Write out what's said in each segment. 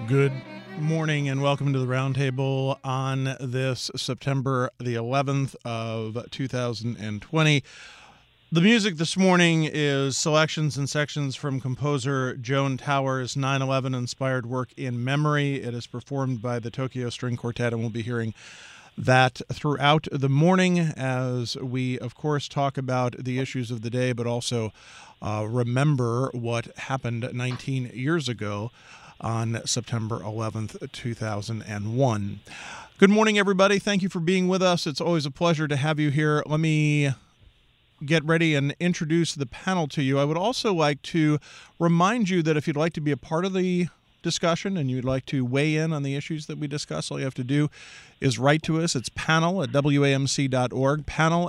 Good morning and welcome to the Roundtable on this September the 11th of 2020. The music this morning is selections and sections from composer Joan Towers' 9/11 inspired work In Memory. It is performed by the Tokyo String Quartet, and we'll be hearing that throughout the morning as we, of course, talk about the issues of the day, but also remember what happened 19 years ago on September 11th, 2001. Good morning, everybody. Thank you for being with us. It's always a pleasure to have you here. Let me get ready and introduce the panel to you. I would also like to remind you that if you'd like to be a part of the discussion and you'd like to weigh in on the issues that we discuss, all you have to do is write to us. It's panel@wamc.org,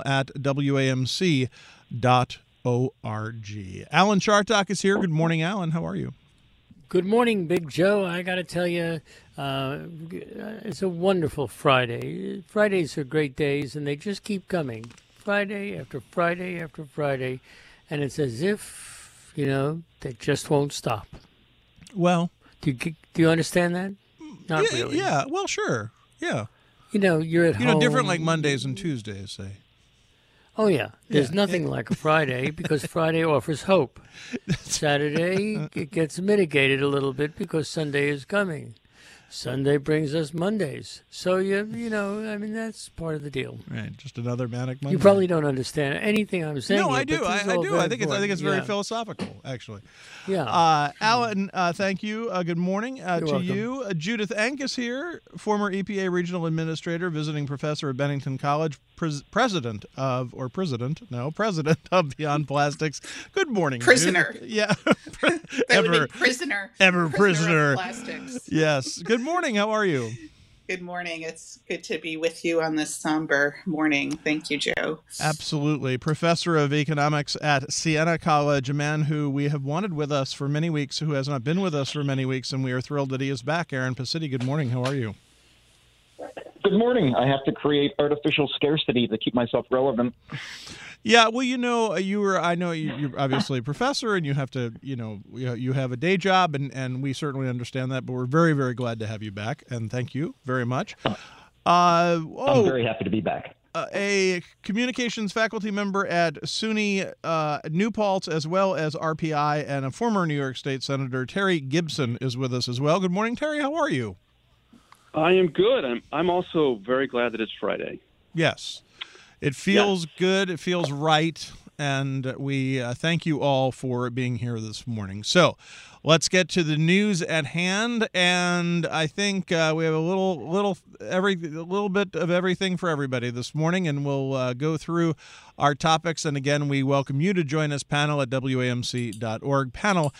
panel@wamc.org. Alan Chartock is here. Good morning, Alan. How are you? Good morning, Big Joe. I got to tell you, it's a wonderful Friday. Fridays are great days, and they just keep coming. Friday after Friday after Friday, and it's as if, they just won't stop. Well, do you understand that? Not really. Yeah, well, sure. Yeah. You're at home. Different like Mondays and Tuesdays, say. Oh, yeah. There's nothing like a Friday because Friday offers hope. Saturday, it gets mitigated a little bit because Sunday is coming. Sunday brings us Mondays. So, that's part of the deal. Right, just another manic Monday. You probably don't understand anything I'm saying. No, here, I do. I do. I think it's very philosophical, actually. Yeah. Alan, thank you. Good morning to welcome. you. Judith Angus here, former EPA Regional Administrator, visiting professor at Bennington College, president of Beyond Plastics. Good morning, prisoner. Judith. Yeah. That would be prisoner. Prisoner of plastics. Yes. Good morning. How are you? Good morning. It's good to be with you on this somber morning. Thank you, Joe. Absolutely. Professor of Economics at Siena College, a man who we have wanted with us for many weeks, who has not been with us for many weeks, and we are thrilled that he is back. Aaron Pacitti, good morning. How are you? Good morning. I have to create artificial scarcity to keep myself relevant. Yeah, well, you're obviously a professor, and you have to, you have a day job, and we certainly understand that. But we're very, very glad to have you back, and thank you very much. I'm very happy to be back. A communications faculty member at SUNY New Paltz, as well as RPI, and a former New York State Senator, Terry Gibson, is with us as well. Good morning, Terry. How are you? I am good. I'm also very glad that it's Friday. Yes. It feels good. It feels right. And we thank you all for being here this morning. So let's get to the news at hand. And I think we have a little bit of everything for everybody this morning. And we'll go through our topics. And again, we welcome you to join us, panel@wamc.org,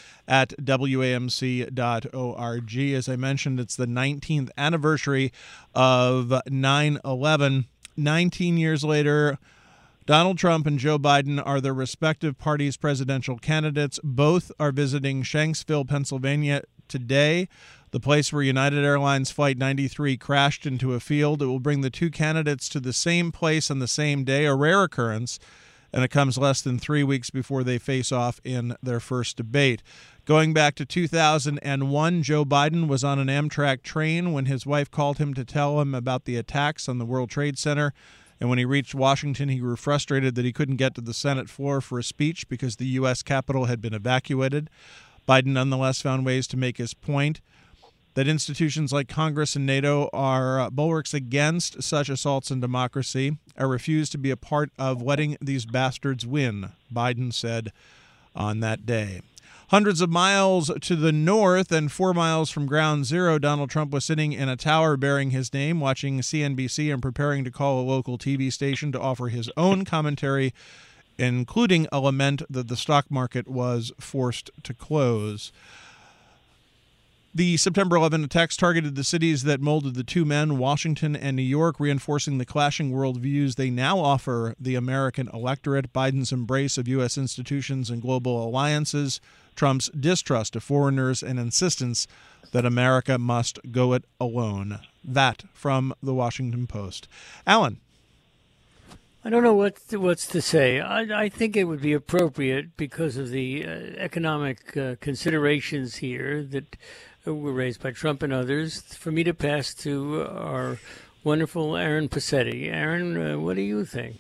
panel@wamc.org. As I mentioned, it's the 19th anniversary of 9/11. 19 years later, Donald Trump and Joe Biden are their respective parties' presidential candidates. Both are visiting Shanksville, Pennsylvania today, the place where United Airlines Flight 93 crashed into a field. It will bring the two candidates to the same place on the same day, a rare occurrence, and it comes less than 3 weeks before they face off in their first debate. Going back to 2001, Joe Biden was on an Amtrak train when his wife called him to tell him about the attacks on the World Trade Center. And when he reached Washington, he grew frustrated that he couldn't get to the Senate floor for a speech because the U.S. Capitol had been evacuated. Biden nonetheless found ways to make his point that institutions like Congress and NATO are bulwarks against such assaults on democracy. I refuse to be a part of letting these bastards win, Biden said on that day. Hundreds of miles to the north and 4 miles from Ground Zero, Donald Trump was sitting in a tower bearing his name, watching CNBC and preparing to call a local TV station to offer his own commentary, including a lament that the stock market was forced to close. The September 11 attacks targeted the cities that molded the two men, Washington and New York, reinforcing the clashing worldviews they now offer the American electorate. Biden's embrace of U.S. institutions and global alliances, Trump's distrust of foreigners, and insistence that America must go it alone. That from the Washington Post. Alan. I don't know what's to say. I think it would be appropriate because of the economic considerations here that were raised by Trump and others, for me to pass to our wonderful Aaron Passetti. Aaron, what do you think?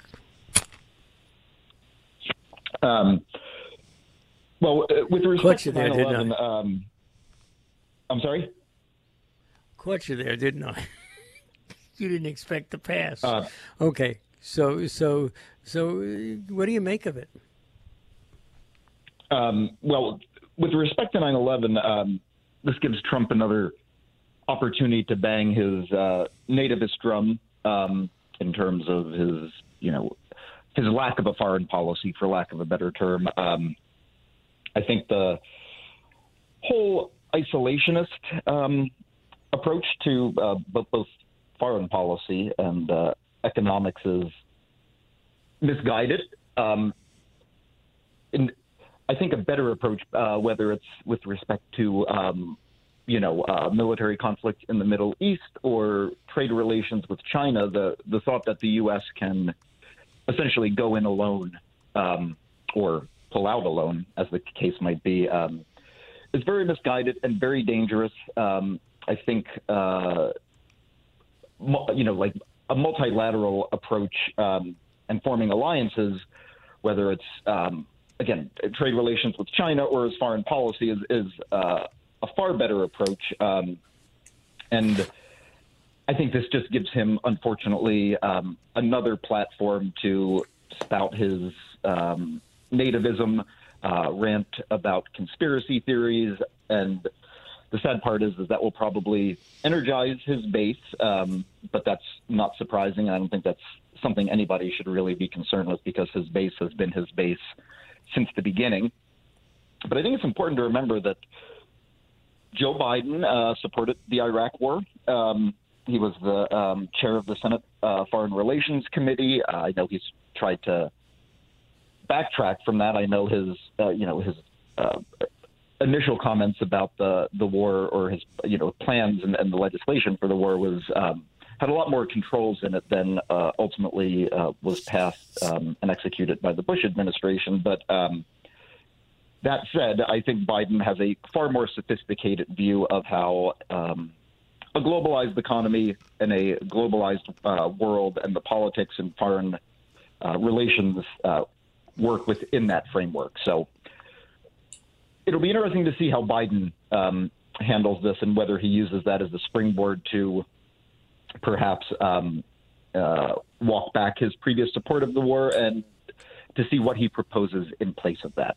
Well, with respect Caught you to there, didn't 9/11, I'm sorry? Caught you there, didn't I? You didn't expect to pass. Uh, Okay, so what do you make of it? Well, with respect to 9/11, this gives Trump another opportunity to bang his nativist drum in terms of his, his lack of a foreign policy, for lack of a better term. I think the whole isolationist approach to both foreign policy and economics is misguided. And I think a better approach, whether it's with respect to military conflict in the Middle East or trade relations with China, the thought that the U.S. can essentially go in alone or pull out alone, as the case might be, is very misguided and very dangerous. I think, like a multilateral approach and forming alliances, whether it's, again, trade relations with China or as foreign policy is a far better approach. And I think this just gives him, unfortunately, another platform to spout his nativism, rant about conspiracy theories. And the sad part is that will probably energize his base, but that's not surprising. I don't think that's something anybody should really be concerned with, because his base has been his base since the beginning. But I think it's important to remember that Joe Biden supported the Iraq War. He was the chair of the Senate Foreign Relations Committee. I know he's tried to backtrack from that. I know his initial comments about the war, or his plans and the legislation for the war was had a lot more controls in it than ultimately was passed and executed by the Bush administration. But that said, I think Biden has a far more sophisticated view of how a globalized economy and a globalized world and the politics and foreign relations work within that framework. So it'll be interesting to see how Biden handles this, and whether he uses that as a springboard to perhaps walk back his previous support of the war, and to see what he proposes in place of that.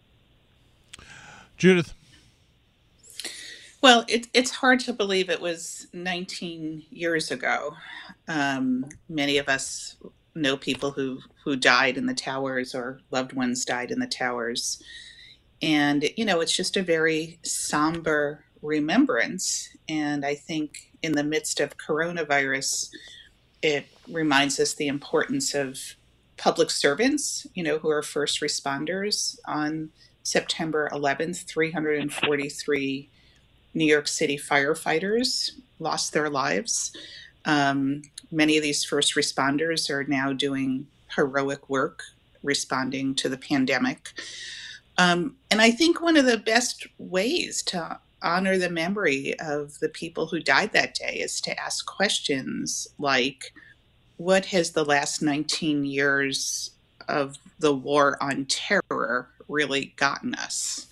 Judith. Well, it's hard to believe it was 19 years ago. Many of us know people who died in the towers, or loved ones died in the towers. And, it's just a very somber remembrance. And I think in the midst of coronavirus, it reminds us the importance of public servants, who are first responders. On September 11th, 343 New York City firefighters lost their lives. Many of these first responders are now doing heroic work responding to the pandemic. And I think one of the best ways to honor the memory of the people who died that day is to ask questions like, what has the last 19 years of the war on terror really gotten us?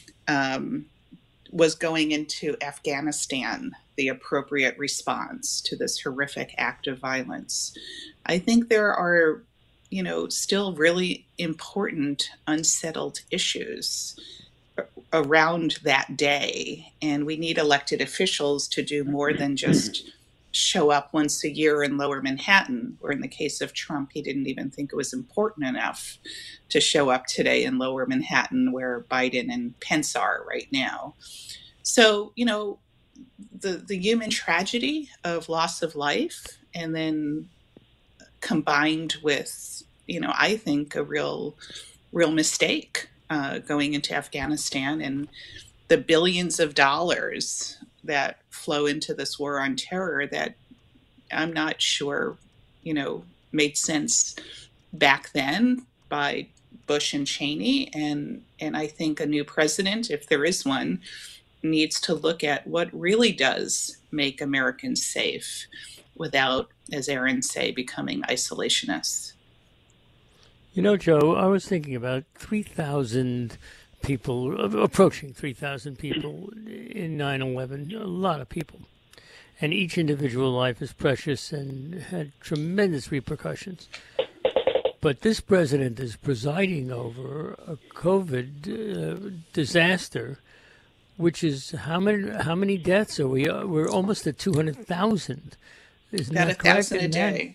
Was going into Afghanistan the appropriate response to this horrific act of violence? I think there are, still really important unsettled issues around that day. And we need elected officials to do more than just show up once a year in Lower Manhattan, or in the case of Trump, he didn't even think it was important enough to show up today in Lower Manhattan, where Biden and Pence are right now. So, the human tragedy of loss of life, and then combined with, I think a real mistake going into Afghanistan, and the billions of dollars that flow into this war on terror that I'm not sure, made sense back then by Bush and Cheney. And I think a new president, if there is one, needs to look at what really does make Americans safe without, as Aaron say, becoming isolationists. You know, Joe, I was thinking about 3,000 people, approaching 3,000 people in 9/11, a lot of people. And each individual life is precious and had tremendous repercussions. But this president is presiding over a COVID disaster, which is how many deaths are we? We're almost at 200,000. Isn't About that correct? 1,000 a day.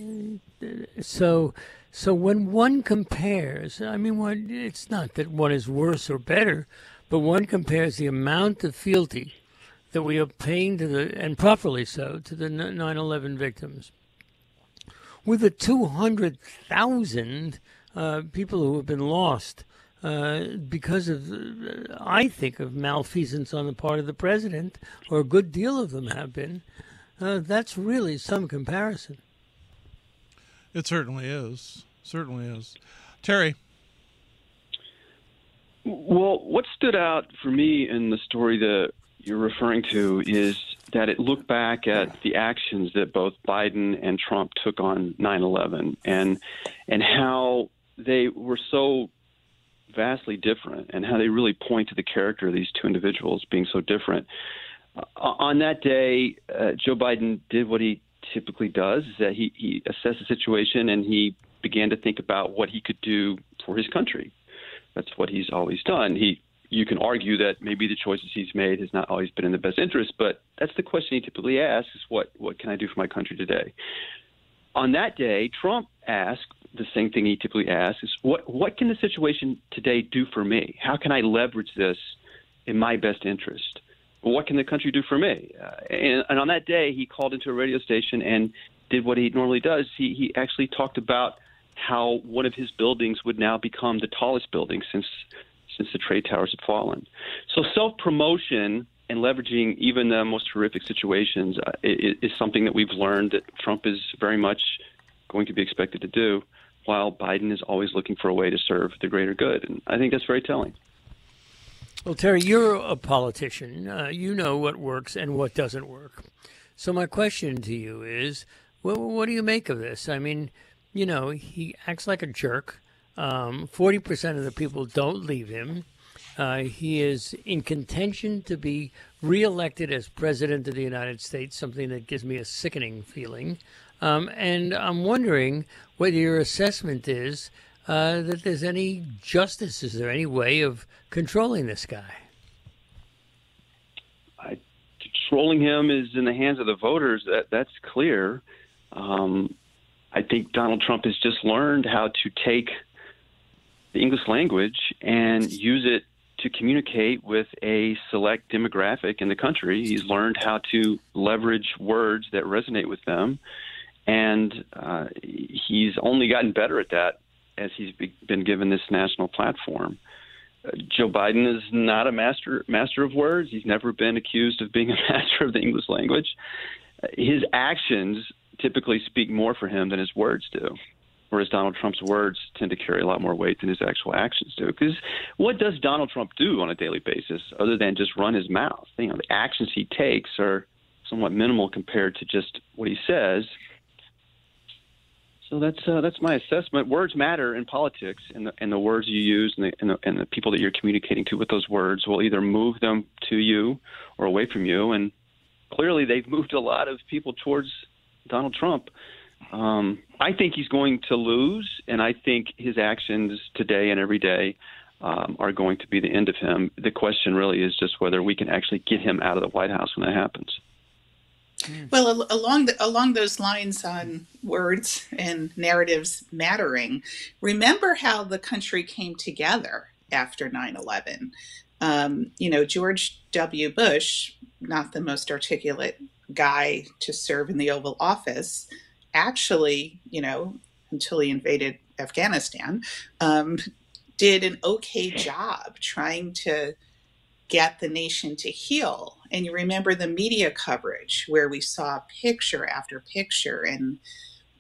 So when one compares, I mean, it's not that one is worse or better, but one compares the amount of fealty that we are paying and properly so, to the 9/11 victims, with the 200,000 people who have been lost because of, I think, of malfeasance on the part of the president, or a good deal of them have been. That's really some comparison. It certainly is. Certainly is. Terry. Well, what stood out for me in the story that you're referring to is that it looked back at the actions that both Biden and Trump took on 9/11 and how they were so vastly different, and how they really point to the character of these two individuals being so different. On that day, Joe Biden did what he typically does, is that he assessed the situation and he began to think about what he could do for his country. That's what he's always done. You can argue that maybe the choices he's made has not always been in the best interest, but that's the question he typically asks, is what can I do for my country today? On that day, Trump asked the same thing he typically asks, is what can the situation today do for me? How can I leverage this in my best interest? What can the country do for me? And on that day, he called into a radio station and did what he normally does. He actually talked about how one of his buildings would now become the tallest building since the trade towers had fallen. So self-promotion and leveraging even the most horrific situations is something that we've learned that Trump is very much going to be expected to do, while Biden is always looking for a way to serve the greater good. And I think that's very telling. Well, Terry, you're a politician. You know what works and what doesn't work. So my question to you is, what do you make of this? I mean, you know, he acts like a jerk. 40% of the people don't leave him. He is in contention to be reelected as president of the United States, something that gives me a sickening feeling. And I'm wondering whether your assessment is that there's any justice. Is there any way of controlling this guy? Controlling him is in the hands of the voters. That's clear. I think Donald Trump has just learned how to take the English language and use it to communicate with a select demographic in the country. He's learned how to leverage words that resonate with them, and he's only gotten better at that as he's been given this national platform. Joe Biden is not a master of words. He's never been accused of being a master of the English language. His actions typically speak more for him than his words do, whereas Donald Trump's words tend to carry a lot more weight than his actual actions do. Because what does Donald Trump do on a daily basis other than just run his mouth? You know, the actions he takes are somewhat minimal compared to just what he says. So that's my assessment. Words matter in politics, and the words you use and the people that you're communicating to with those words will either move them to you or away from you. And clearly, they've moved a lot of people towards Donald Trump. I think he's going to lose, and I think his actions today and every day are going to be the end of him. The question really is just whether we can actually get him out of the White House when that happens. Well, along those lines on words and narratives mattering, remember how the country came together after 9/11. George W. Bush, not the most articulate guy to serve in the Oval Office, actually, until he invaded Afghanistan, did an okay job trying to get the nation to heal. And you remember the media coverage where we saw picture after picture and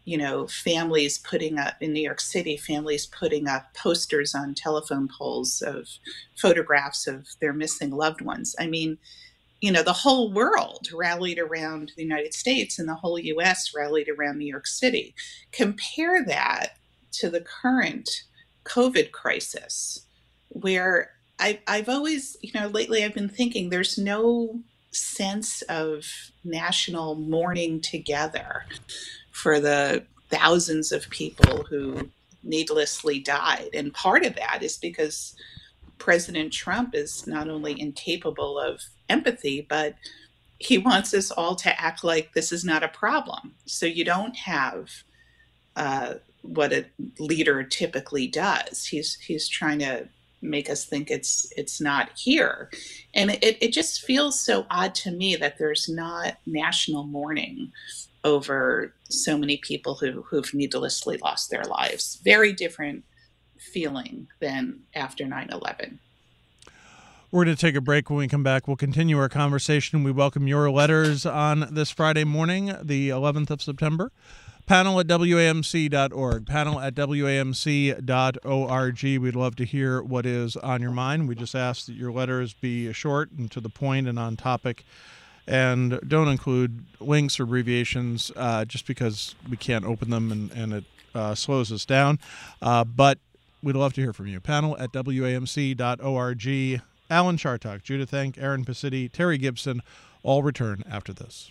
families putting up in New York City, families putting up posters on telephone poles of photographs of their missing loved ones. I mean, the whole world rallied around the United States and the whole US rallied around New York City. Compare that to the current COVID crisis, where I've always, lately I've been thinking there's no sense of national mourning together for the thousands of people who needlessly died. And part of that is because President Trump is not only incapable of empathy, but he wants us all to act like this is not a problem. So you don't have what a leader typically does. He's trying to make us think it's not here. And it just feels so odd to me that there's not national mourning over so many people who've needlessly lost their lives. Very different feeling than after 9/11. We're going to take a break. When we come back, we'll continue our conversation. We welcome your letters on this Friday morning, the 11th of September. Panel at WAMC.org. Panel at WAMC.org. We'd love to hear what is on your mind. We just ask that your letters be short and to the point and on topic, and don't include links or abbreviations just because we can't open them and it slows us down. But we'd love to hear from you. Panel at WAMC.org. Alan Chartock, Judith Enck, Aaron Pacitti, Terry Gibson, all return after this.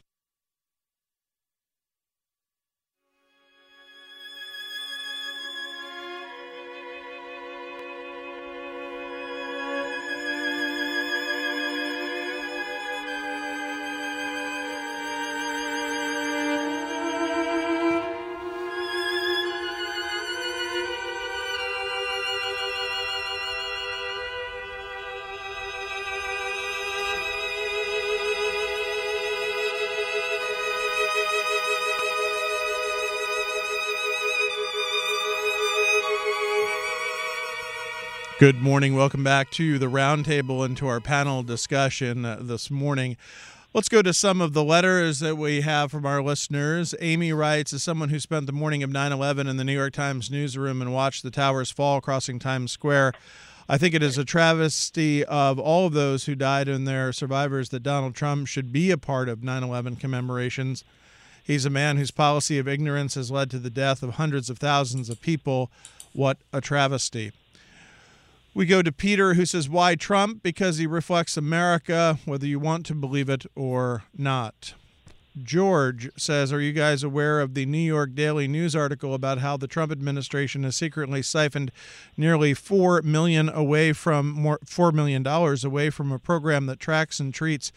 Good morning. Welcome back to the Roundtable and to our panel discussion this morning. Let's go to some of the letters that we have from our listeners. Amy writes, as someone who spent the morning of 9/11 in the New York Times newsroom and watched the towers fall crossing Times Square, I think it is a travesty of all of those who died and their survivors that Donald Trump should be a part of 9/11 commemorations. He's a man whose policy of ignorance has led to the death of hundreds of thousands of people. What a travesty. We go to Peter, who says, why Trump? Because he reflects America, whether you want to believe it or not. George says, are you guys aware of the New York Daily News article about how the Trump administration has secretly siphoned nearly $4 million away from a program that tracks and treats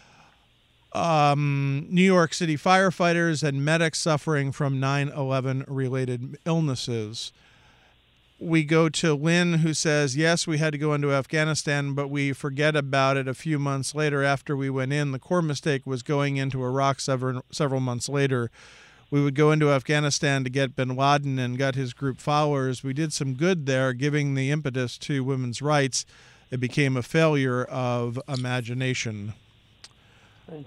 New York City firefighters and medics suffering from 9/11 related illnesses? We go to Lynn, who says, yes, we had to go into Afghanistan, but we forget about it a few months later after we went in. The core mistake was going into Iraq several months later. We would go into Afghanistan to get bin Laden and got his group followers. We did some good there, giving the impetus to women's rights. It became a failure of imagination. And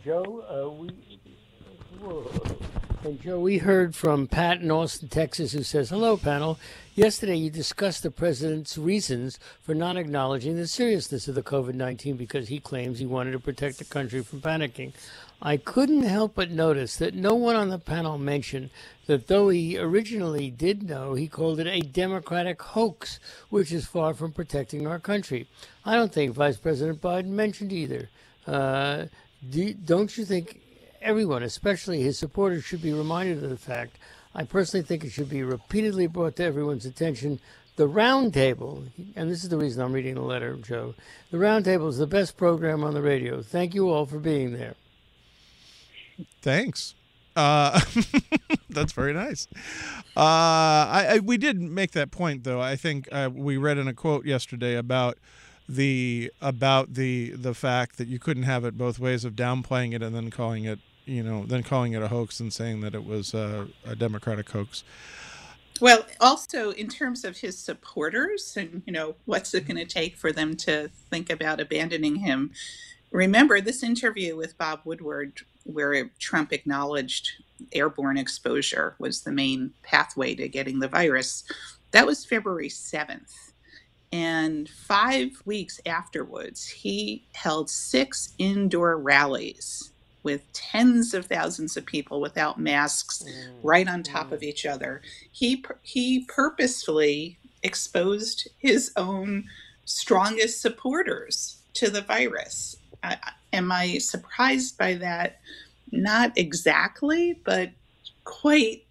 Joe, we heard from Pat in Austin, Texas, who says, hello, panel. Yesterday, you discussed the president's reasons for not acknowledging the seriousness of the COVID-19 because he claims he wanted to protect the country from panicking. I couldn't help but notice that no one on the panel mentioned that though he originally did know, he called it a Democratic hoax, which is far from protecting our country. I don't think Vice President Biden mentioned either. Don't you think everyone, especially his supporters, should be reminded of the fact? I personally think it should be repeatedly brought to everyone's attention. The Roundtable, and this is the reason I'm reading the letter, Joe, the Roundtable is the best program on the radio. Thank you all for being there. Thanks. That's very nice. We did make that point, though. I think we read in a quote yesterday about the fact that you couldn't have it both ways of downplaying it and then calling it a hoax and saying that it was a Democratic hoax. Well, also in terms of his supporters and, what's it going to take for them to think about abandoning him? Remember this interview with Bob Woodward where Trump acknowledged airborne exposure was the main pathway to getting the virus. That was February 7th. And 5 weeks afterwards, he held 6 indoor rallies with tens of thousands of people without masks, right on top of each other. He purposefully exposed his own strongest supporters to the virus. Am I surprised by that? Not exactly, but quite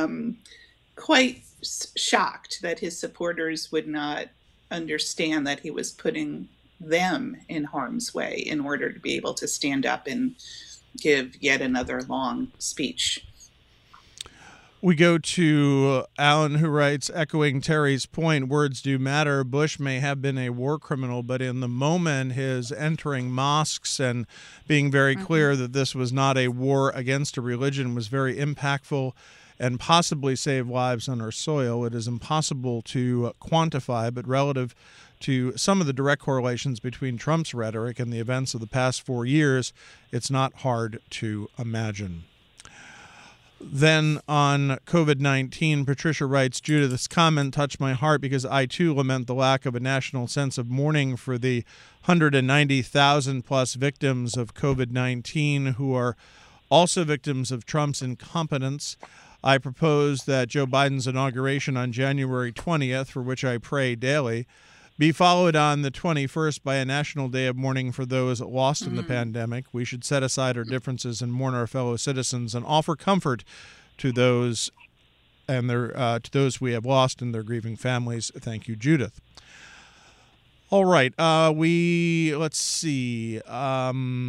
shocked that his supporters would not understand that he was putting them in harm's way in order to be able to stand up and give yet another long speech. We go to Alan, who writes, echoing Terry's point, words do matter. Bush may have been a war criminal, but in the moment, his entering mosques and being very clear that this was not a war against a religion was very impactful and possibly saved lives on our soil. It is impossible to quantify, but relative to some of the direct correlations between Trump's rhetoric and the events of the past 4 years, it's not hard to imagine. Then on COVID-19, Patricia writes, Judah, this comment touched my heart because I too lament the lack of a national sense of mourning for the 190,000 plus victims of COVID-19 who are also victims of Trump's incompetence. I propose that Joe Biden's inauguration on January 20th, for which I pray daily, be followed on the 21st by a national day of mourning for those lost in the pandemic. We should set aside our differences and mourn our fellow citizens and offer comfort to those and to those we have lost and their grieving families. Thank you, Judith. All right, let's see. I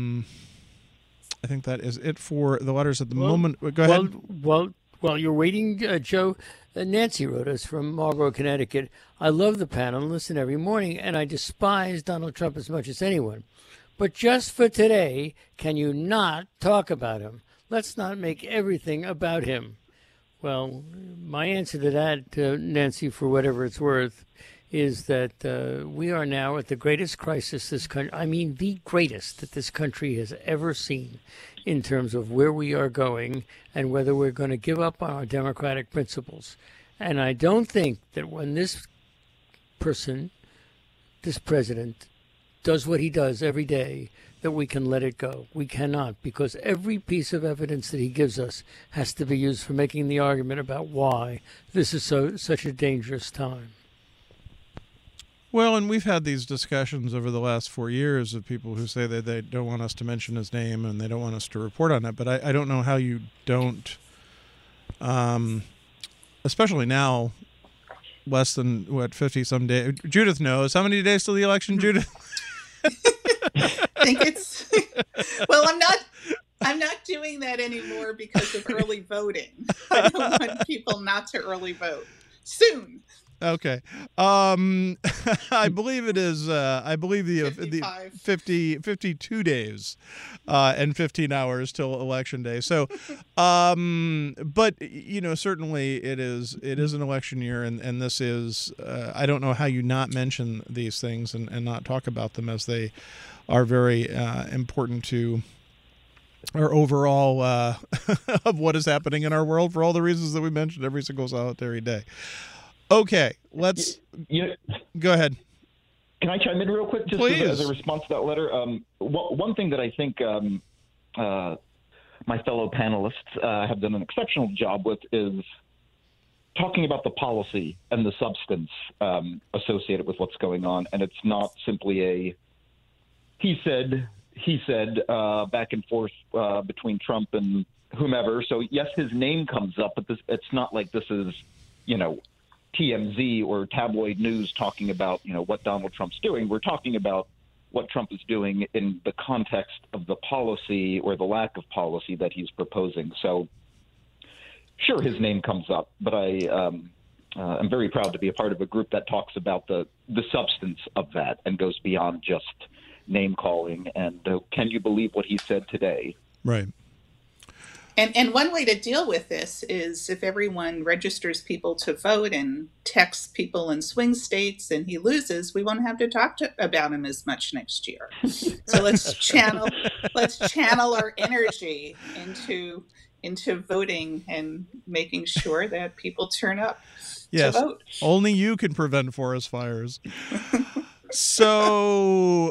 think that is it for the letters at the moment. Go ahead. While you're waiting, Joe, Nancy wrote us from Marlborough, Connecticut. I love the panel and listen every morning, and I despise Donald Trump as much as anyone. But just for today, can you not talk about him? Let's not make everything about him. Well, my answer to that, Nancy, for whatever it's worth, is that we are now at the greatest crisis this country, the greatest that this country has ever seen in terms of where we are going and whether we're going to give up on our democratic principles. And I don't think that when this person, this president, does what he does every day, that we can let it go. We cannot, because every piece of evidence that he gives us has to be used for making the argument about why this is such a dangerous time. Well, and we've had these discussions over the last 4 years of people who say that they don't want us to mention his name and they don't want us to report on it. But I don't know how you don't, especially now, less than, 50-some days. Judith knows. How many days till the election, Judith? I think it's, well, I'm not doing that anymore because of early voting. I don't want people not to early vote. Soon. Okay. I believe it is, the 52 days and 15 hours till election day. So, but, certainly it is an election year and this is, I don't know how you not mention these things and not talk about them as they are very important to our overall of what is happening in our world for all the reasons that we mentioned every single solitary day. Okay, let's go ahead. Can I chime in real quick just as a response to that letter? One thing that I think my fellow panelists have done an exceptional job with is talking about the policy and the substance associated with what's going on. And it's not simply a he said back and forth between Trump and whomever. So, yes, his name comes up, but it's not like this is, TMZ or tabloid news talking about, what Donald Trump's doing. We're talking about what Trump is doing in the context of the policy or the lack of policy that he's proposing. So, sure, his name comes up, but I'm very proud to be a part of a group that talks about the substance of that and goes beyond just name calling. And can you believe what he said today? Right. And one way to deal with this is if everyone registers people to vote and texts people in swing states and he loses, we won't have to talk about him as much next year. So let's channel our energy into into voting and making sure that people turn up to Yes, vote. only you can prevent forest fires. So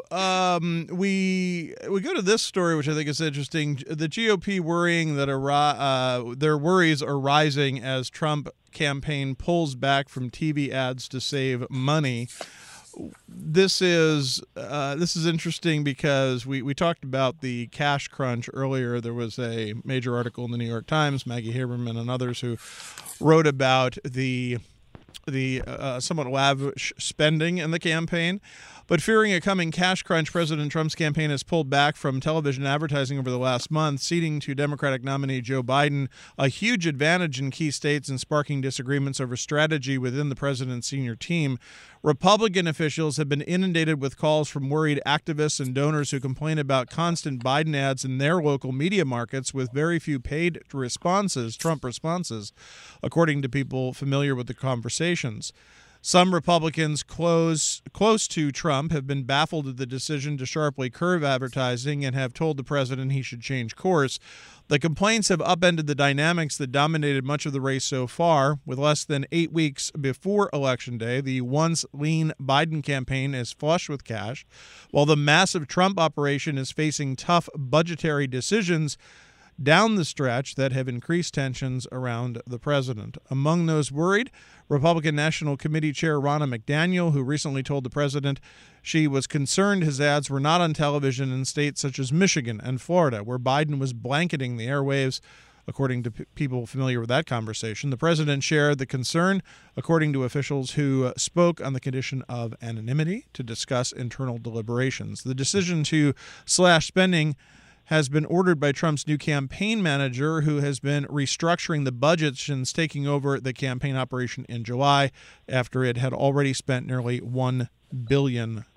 we go to this story, which I think is interesting. The GOP worrying that their worries are rising as Trump campaign pulls back from TV ads to save money. This is interesting because we talked about the cash crunch earlier. There was a major article in the New York Times, Maggie Haberman and others, who wrote about the somewhat lavish spending in the campaign. But fearing a coming cash crunch, President Trump's campaign has pulled back from television advertising over the last month, ceding to Democratic nominee Joe Biden a huge advantage in key states and sparking disagreements over strategy within the president's senior team. Republican officials have been inundated with calls from worried activists and donors who complain about constant Biden ads in their local media markets with very few paid responses, Trump responses, according to people familiar with the conversations. Some Republicans close to Trump have been baffled at the decision to sharply curb advertising and have told the president he should change course. The complaints have upended the dynamics that dominated much of the race so far. With less than 8 weeks before Election Day, the once lean Biden campaign is flush with cash, while the massive Trump operation is facing tough budgetary decisions down the stretch that have increased tensions around the president. Among those worried, Republican National Committee Chair Ronna McDaniel, who recently told the president she was concerned his ads were not on television in states such as Michigan and Florida, where Biden was blanketing the airwaves. According to people familiar with that conversation, the president shared the concern, according to officials who spoke on the condition of anonymity to discuss internal deliberations. The decision to slash spending has been ordered by Trump's new campaign manager, who has been restructuring the budget since taking over the campaign operation in July after it had already spent nearly $1 billion.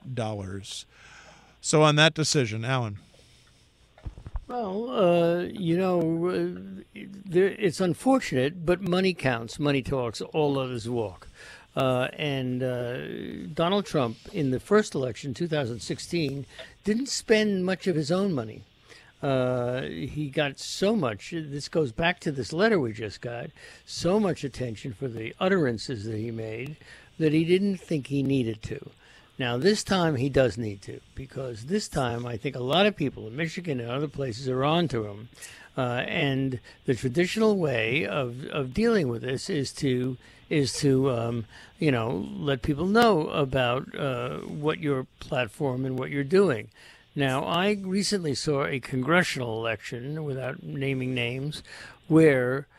So on that decision, Alan. Well, it's unfortunate, but money counts. Money talks. All others walk. And Donald Trump, in the first election, 2016, didn't spend much of his own money. He got so much, this goes back to this letter we just got, so much attention for the utterances that he made that he didn't think he needed to. Now, this time he does need to, because this time I think a lot of people in Michigan and other places are on to him. And the traditional way of dealing with this is to let people know about what your platform and what you're doing. Now, I recently saw a congressional election, without naming names, where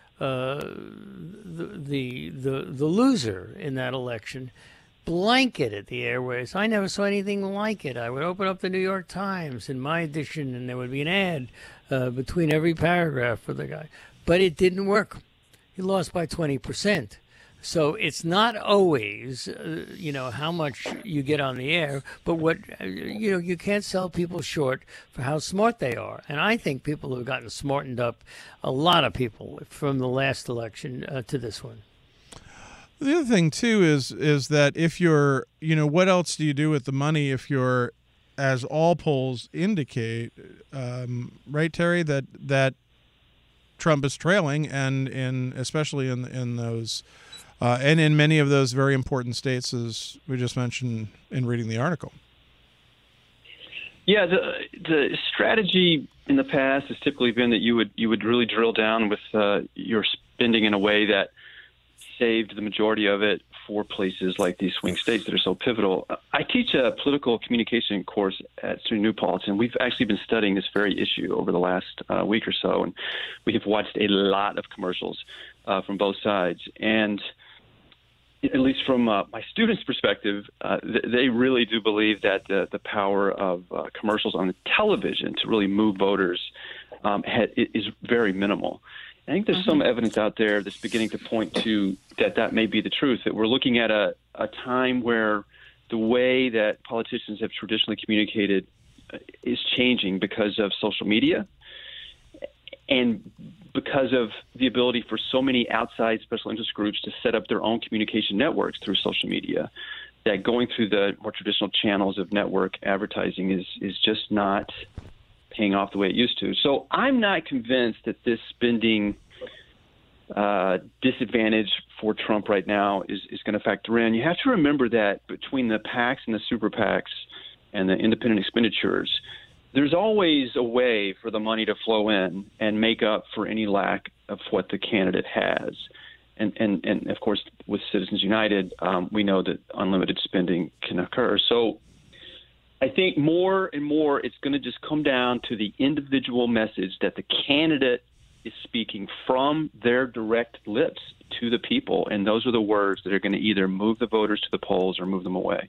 the loser in that election blanketed the airways. I never saw anything like it. I would open up the New York Times in my edition, and there would be an ad between every paragraph for the guy. But it didn't work. He lost by 20%. So it's not always, how much you get on the air, but you can't sell people short for how smart they are. And I think people have gotten smartened up, a lot of people, from the last election to this one. The other thing, too, is that if you're, what else do you do with the money if you're, as all polls indicate, right, Terry, that Trump is trailing, and especially in those and in many of those very important states, as we just mentioned in reading the article. Yeah, the strategy in the past has typically been that you would really drill down with your spending in a way that saved the majority of it for places like these swing states that are so pivotal. I teach a political communication course at SUNY New Paltz, and we've actually been studying this very issue over the last week or so, and we have watched a lot of commercials from both sides. And at least from my students' perspective, they really do believe that the power of commercials on television to really move voters is very minimal. I think there's some evidence out there that's beginning to point to that may be the truth, that we're looking at a time where the way that politicians have traditionally communicated is changing because of social media and because of the ability for so many outside special interest groups to set up their own communication networks through social media, that going through the more traditional channels of network advertising is just not paying off the way it used to. So I'm not convinced that this spending disadvantage for Trump right now is going to factor in. You have to remember that between the PACs and the super PACs and the independent expenditures, there's always a way for the money to flow in and make up for any lack of what the candidate has. And of course, with Citizens United, we know that unlimited spending can occur. So I think more and more it's going to just come down to the individual message that the candidate is speaking from their direct lips to the people. And those are the words that are going to either move the voters to the polls or move them away.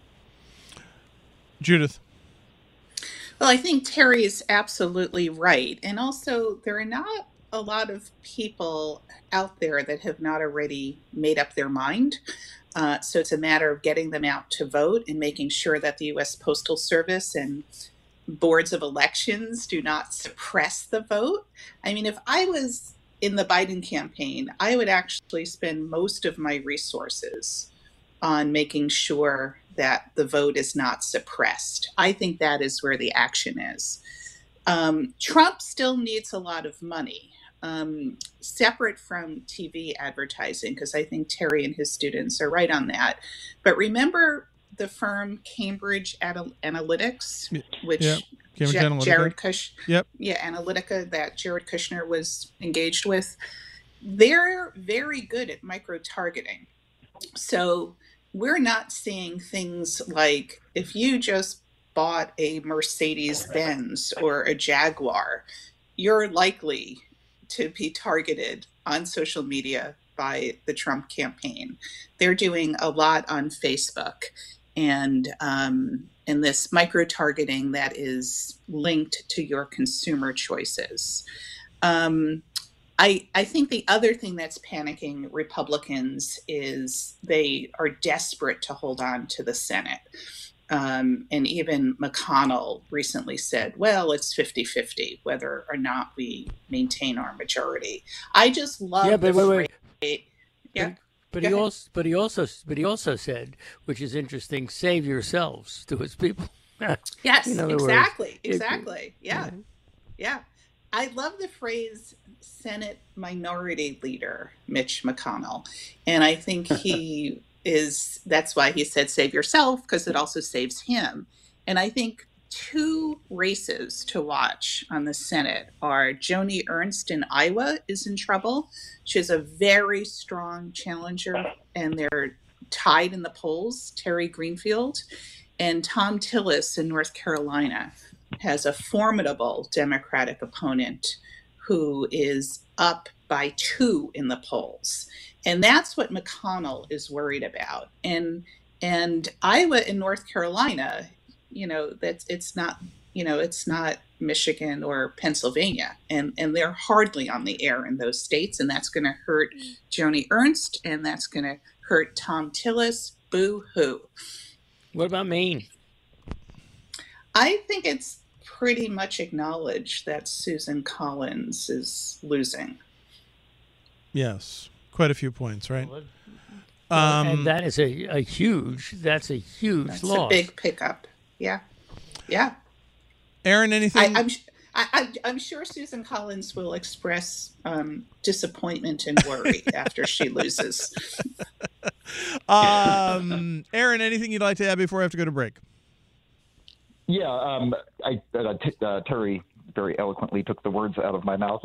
Judith. Well, I think Terry is absolutely right. And also, there are not a lot of people out there that have not already made up their mind. So it's a matter of getting them out to vote and making sure that the U.S. Postal Service and boards of elections do not suppress the vote. I mean, if I was in the Biden campaign, I would actually spend most of my resources on making sure that the vote is not suppressed. I think that is where the action is. Trump still needs a lot of money, separate from TV advertising, because I think Terry and his students are right on that. But remember the firm Cambridge Analytics, which Jared Analytica, that Jared Kushner was engaged with. They're very good at micro-targeting. So we're not seeing things like if you just bought a Mercedes-Benz or a Jaguar, you're likely to be targeted on social media by the Trump campaign. They're doing a lot on Facebook and this micro-targeting that is linked to your consumer choices. I think the other thing that's panicking Republicans is they are desperate to hold on to the Senate. And even McConnell recently said, well, it's 50-50 whether or not we maintain our majority. I just love wait. Yeah. But he also said, which is interesting, save yourselves to his people. Yes, exactly. Yeah. I love the phrase Senate Minority Leader Mitch McConnell. And I think that's why he said save yourself, because it also saves him. And I think two races to watch on the Senate are Joni Ernst in Iowa is in trouble. She has a very strong challenger, and they're tied in the polls, Terry Greenfield. And Tom Tillis in North Carolina has a formidable Democratic opponent who is up by 2 in the polls. And that's what McConnell is worried about. And Iowa and North Carolina, it's not Michigan or Pennsylvania, and they're hardly on the air in those states, and that's going to hurt Joni Ernst, and that's going to hurt Tom Tillis. Boo-hoo. What about Maine? I think it's pretty much acknowledged that Susan Collins is losing. Yes, quite a few points, right? And that is a huge loss. That's a big pickup. Yeah. Aaron, anything? I'm sure Susan Collins will express disappointment and worry after she loses. Aaron, anything you'd like to add before I have to go to break? Yeah, Terry very eloquently took the words out of my mouth.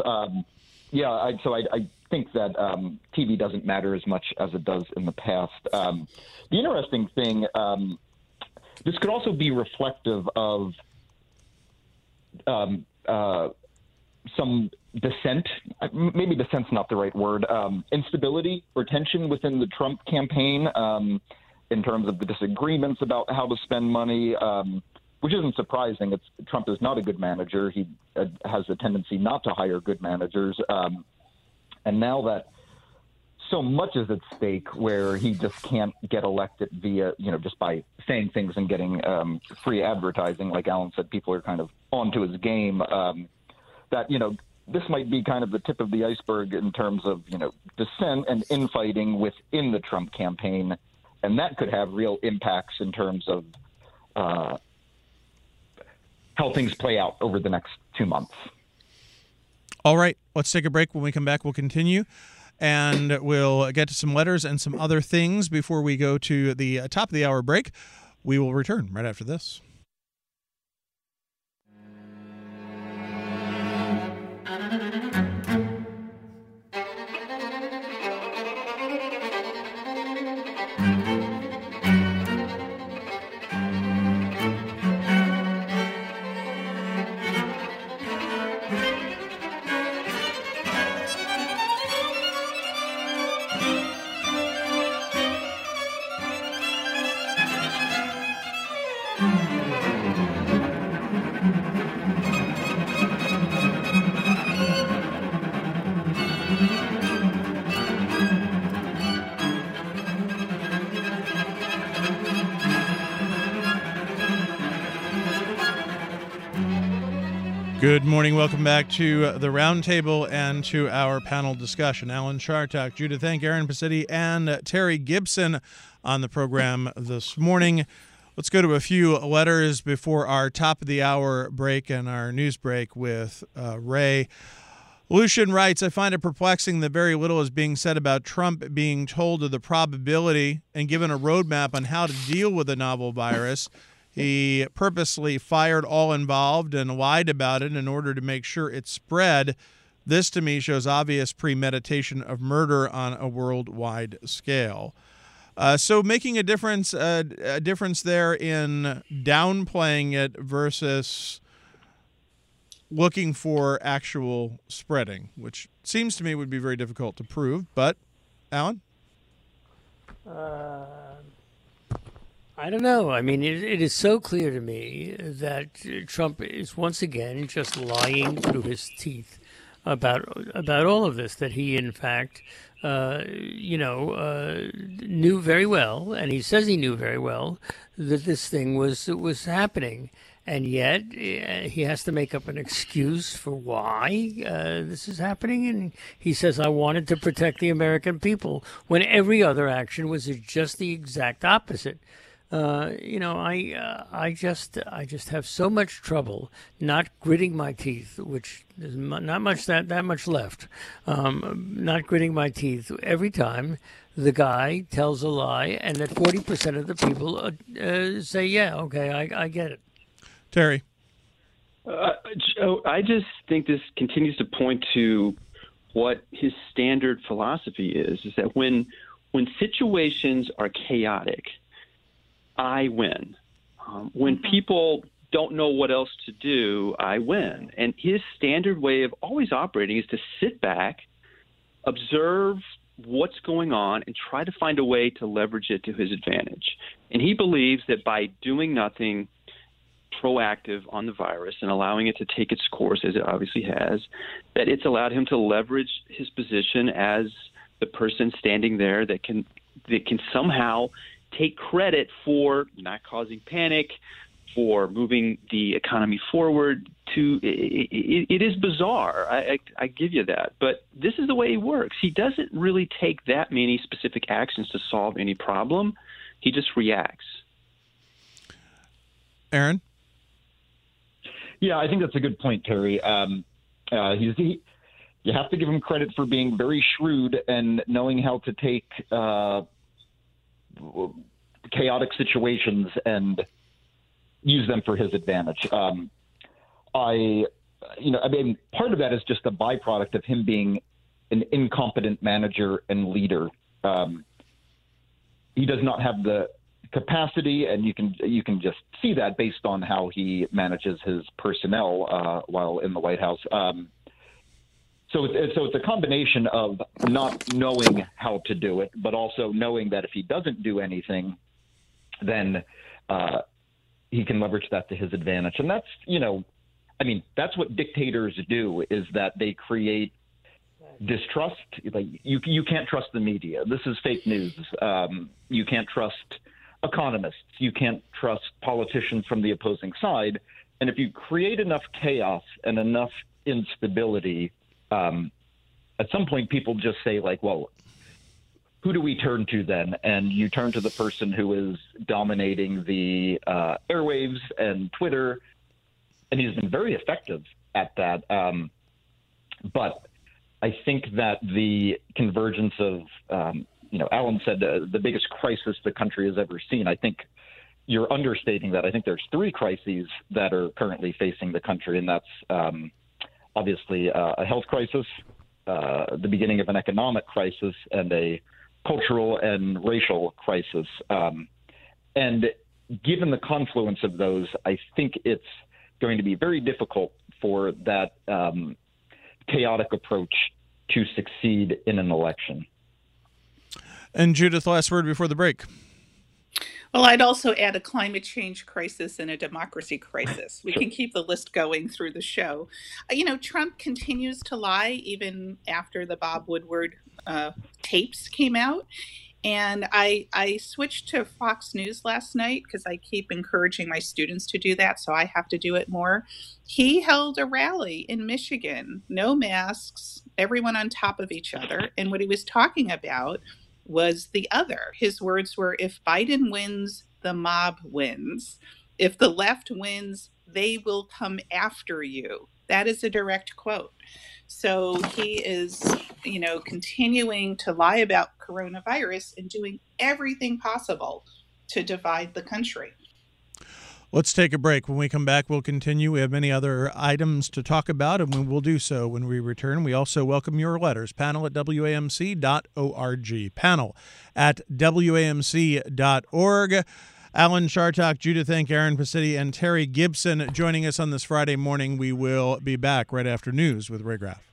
I think that TV doesn't matter as much as it does in the past. The interesting thing, this could also be reflective of some dissent, maybe dissent's not the right word, instability or tension within the Trump campaign in terms of the disagreements about how to spend money, which isn't surprising. Trump is not a good manager. He has a tendency not to hire good managers. And now that so much is at stake where he just can't get elected via, just by saying things and getting free advertising, like Alan said, people are kind of onto his game, that, this might be kind of the tip of the iceberg in terms of, dissent and infighting within the Trump campaign. And that could have real impacts in terms of how things play out over the next 2 months. All right, let's take a break. When we come back, we'll continue, and we'll get to some letters and some other things before we go to the top of the hour break. We will return right after this. Good morning. Welcome back to the Roundtable and to our panel discussion. Alan Chartock, Judith Enck, Aaron Pacitti, and Terry Gibson on the program this morning. Let's go to a few letters before our top of the hour break and our news break with Ray. Lucian writes, I find it perplexing that very little is being said about Trump being told of the probability and given a roadmap on how to deal with the novel virus. He purposely fired all involved and lied about it in order to make sure it spread. This, to me, shows obvious premeditation of murder on a worldwide scale. So making a difference there in downplaying it versus looking for actual spreading, which seems to me would be very difficult to prove. But, Alan? I don't know. I mean, it is so clear to me that Trump is once again just lying through his teeth about all of this, that he, in fact, knew very well, and he says he knew very well, that this thing was happening. And yet he has to make up an excuse for why this is happening. And he says, I wanted to protect the American people, when every other action was just the exact opposite. I just have so much trouble not gritting my teeth, which there's not much that much left. Not gritting my teeth every time the guy tells a lie, and that 40% of the people say, "Yeah, okay, I get it." Terry, Joe, I just think this continues to point to what his standard philosophy is that when situations are chaotic, I win. When people don't know what else to do, I win. And his standard way of always operating is to sit back, observe what's going on, and try to find a way to leverage it to his advantage. And he believes that by doing nothing proactive on the virus and allowing it to take its course, as it obviously has, that it's allowed him to leverage his position as the person standing there that can somehow take credit for not causing panic, for moving the economy forward. It is bizarre. I give you that. But this is the way he works. He doesn't really take that many specific actions to solve any problem. He just reacts. Aaron? Yeah, I think that's a good point, Terry. You have to give him credit for being very shrewd and knowing how to take chaotic situations and use them for his advantage. Part of that is just a byproduct of him being an incompetent manager and leader. He does not have the capacity, and you can just see that based on how he manages his personnel while in the White House. So it's a combination of not knowing how to do it, but also knowing that if he doesn't do anything, then he can leverage that to his advantage. And that's, that's what dictators do, is that they create distrust. Like you can't trust the media. This is fake news. You can't trust economists. You can't trust politicians from the opposing side. And if you create enough chaos and enough instability, at some point people just say, like, well, who do we turn to then? And you turn to the person who is dominating the airwaves and Twitter. and he's been very effective at that. But I think that the convergence of, Alan said the biggest crisis the country has ever seen. I think you're understating that. I think there's three crises that are currently facing the country, and that's obviously a health crisis, the beginning of an economic crisis, and a cultural and racial crisis. And given the confluence of those, I think it's going to be very difficult for that chaotic approach to succeed in an election. And Judith, last word before the break. Well, I'd also add a climate change crisis and a democracy crisis. We can keep the list going through the show. Trump continues to lie even after the Bob Woodward tapes came out. And I switched to Fox News last night because I keep encouraging my students to do that, so I have to do it more. He held a rally in Michigan, no masks, everyone on top of each other. And what he was talking about was the other. His words were, if Biden wins, the mob wins. If the left wins, they will come after you. That is a direct quote. So he is, continuing to lie about coronavirus and doing everything possible to divide the country. Let's take a break. When we come back, we'll continue. We have many other items to talk about, and we will do so when we return. We also welcome your letters. Panel at WAMC.org. Panel at WAMC.org. Alan Chartock, Judith Enck, Aaron Pacitti, and Terry Gibson joining us on this Friday morning. We will be back right after news with Ray Graff.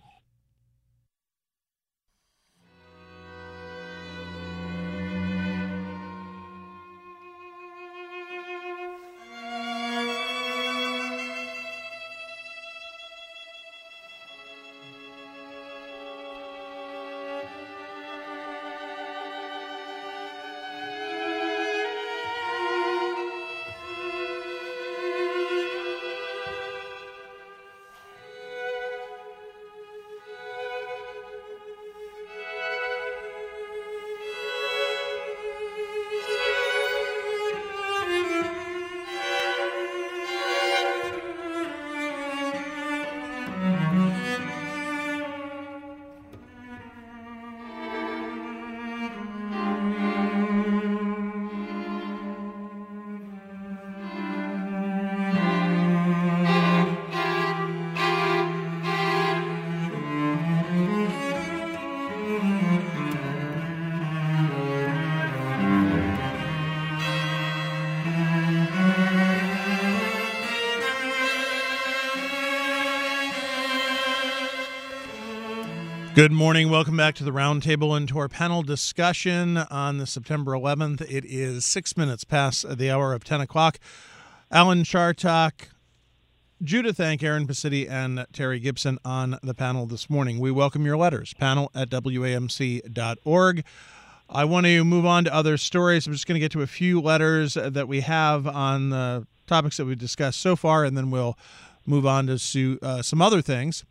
Good morning. Welcome back to the Roundtable and to our panel discussion on the September 11th. It is 6 minutes past the hour of 10 o'clock. Alan Chartock, Judith Enck, Aaron Pacitti, and Terry Gibson on the panel this morning. We welcome your letters. Panel at WAMC.org. I want to move on to other stories. I'm just going to get to a few letters that we have on the topics that we've discussed so far, and then we'll move on to some other things.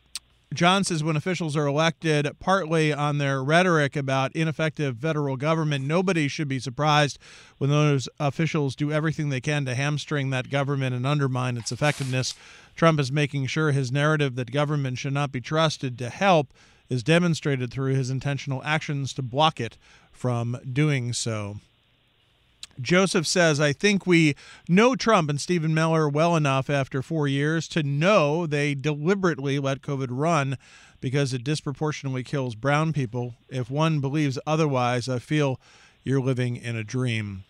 John says when officials are elected partly on their rhetoric about ineffective federal government, nobody should be surprised when those officials do everything they can to hamstring that government and undermine its effectiveness. Trump is making sure his narrative that government should not be trusted to help is demonstrated through his intentional actions to block it from doing so. Joseph says, I think we know Trump and Stephen Miller well enough after 4 years to know they deliberately let COVID run because it disproportionately kills brown people. If one believes otherwise, I feel you're living in a dream.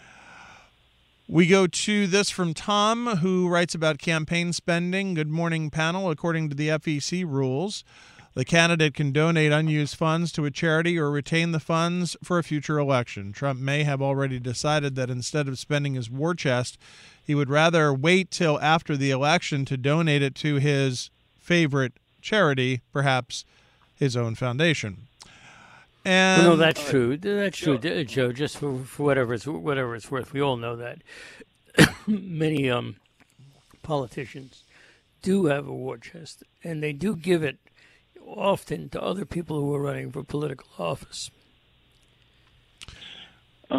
We go to this from Tom, who writes about campaign spending. Good morning, panel. According to the FEC rules, the candidate can donate unused funds to a charity or retain the funds for a future election. Trump may have already decided that instead of spending his war chest, he would rather wait till after the election to donate it to his favorite charity, perhaps his own foundation. And no, that's true. That's true, Joe. Just for whatever it's worth, we all know that many politicians do have a war chest, and they do give it often to other people who are running for political office.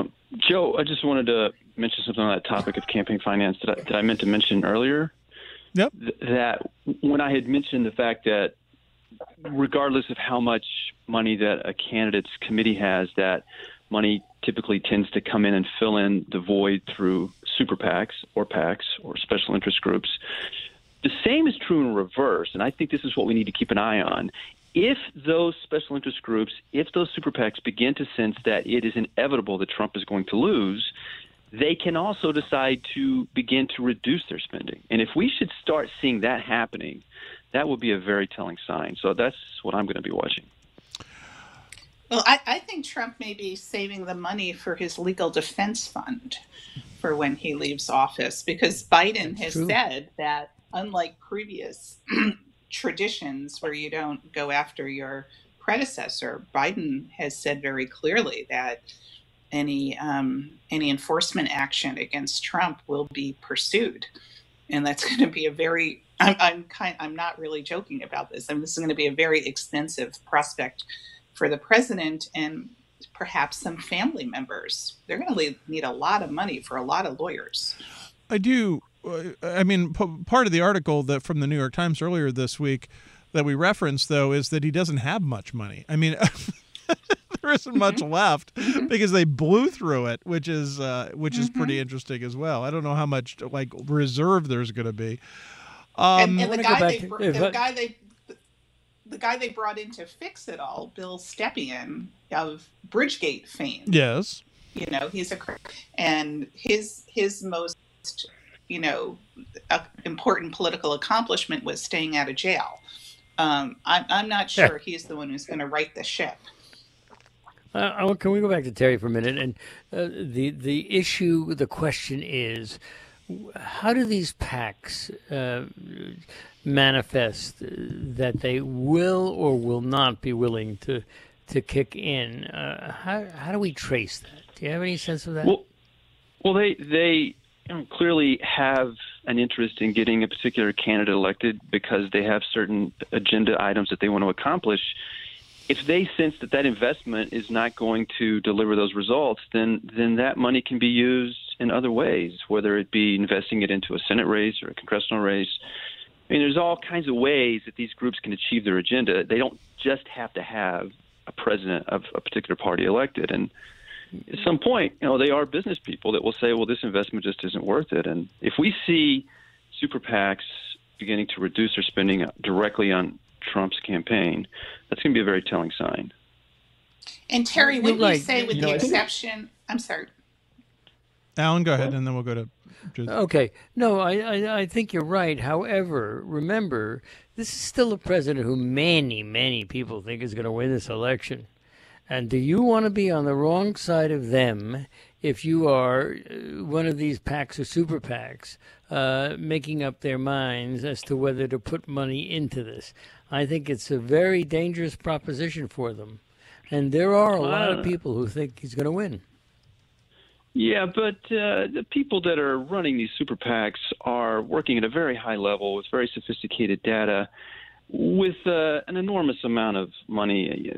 Joe, I just wanted to mention something on that topic of campaign finance that I meant to mention earlier. Yep. that when I had mentioned the fact that regardless of how much money that a candidate's committee has, that money typically tends to come in and fill in the void through super PACs or special interest groups. The same is true in reverse, and I think this is what we need to keep an eye on. If those special interest groups, if those super PACs begin to sense that it is inevitable that Trump is going to lose, they can also decide to begin to reduce their spending. And if we should start seeing that happening, that would be a very telling sign. So that's what I'm going to be watching. Well, I think Trump may be saving the money for his legal defense fund for when he leaves office, because Biden has said that unlike previous traditions where you don't go after your predecessor, Biden has said very clearly that any enforcement action against Trump will be pursued, and that's going to be a very I'm not really joking about this. This is going to be a very expensive prospect for the president and perhaps some family members. They're going to need a lot of money for a lot of lawyers. I do. I mean, part of the article that from the New York Times earlier this week that we referenced, though, is that he doesn't have much money. I mean, there isn't much left because they blew through it, which is pretty interesting as well. I don't know how much reserve there's going to be. And the guy they brought in to fix it all, Bill Stepien of Bridgegate fame. Yes. He's and his most, important political accomplishment was staying out of jail. I'm not sure he's the one who's going to right the ship. Can we go back to Terry for a minute? And the question is, how do these PACs manifest that they will or will not be willing to kick in? How do we trace that? Do you have any sense of that? Well, they clearly have an interest in getting a particular candidate elected because they have certain agenda items that they want to accomplish. If they sense that investment is not going to deliver those results, then that money can be used in other ways, whether it be investing it into a Senate race or a congressional race. I mean, there's all kinds of ways that these groups can achieve their agenda. They don't just have to have a president of a particular party elected. And at some point, they are business people that will say, well, this investment just isn't worth it. And if we see super PACs beginning to reduce their spending directly on Trump's campaign, that's going to be a very telling sign. And Terry, wouldn't you say with the exception, I'm sorry. Alan, go ahead, and then we'll go to Judith. Okay. No, I think you're right. However, remember, this is still a president who many, many people think is going to win this election. And do you want to be on the wrong side of them if you are one of these PACs or super PACs making up their minds as to whether to put money into this? I think it's a very dangerous proposition for them. And there are a lot of people who think he's going to win. Yeah, but the people that are running these super PACs are working at a very high level with very sophisticated data, with an enormous amount of money.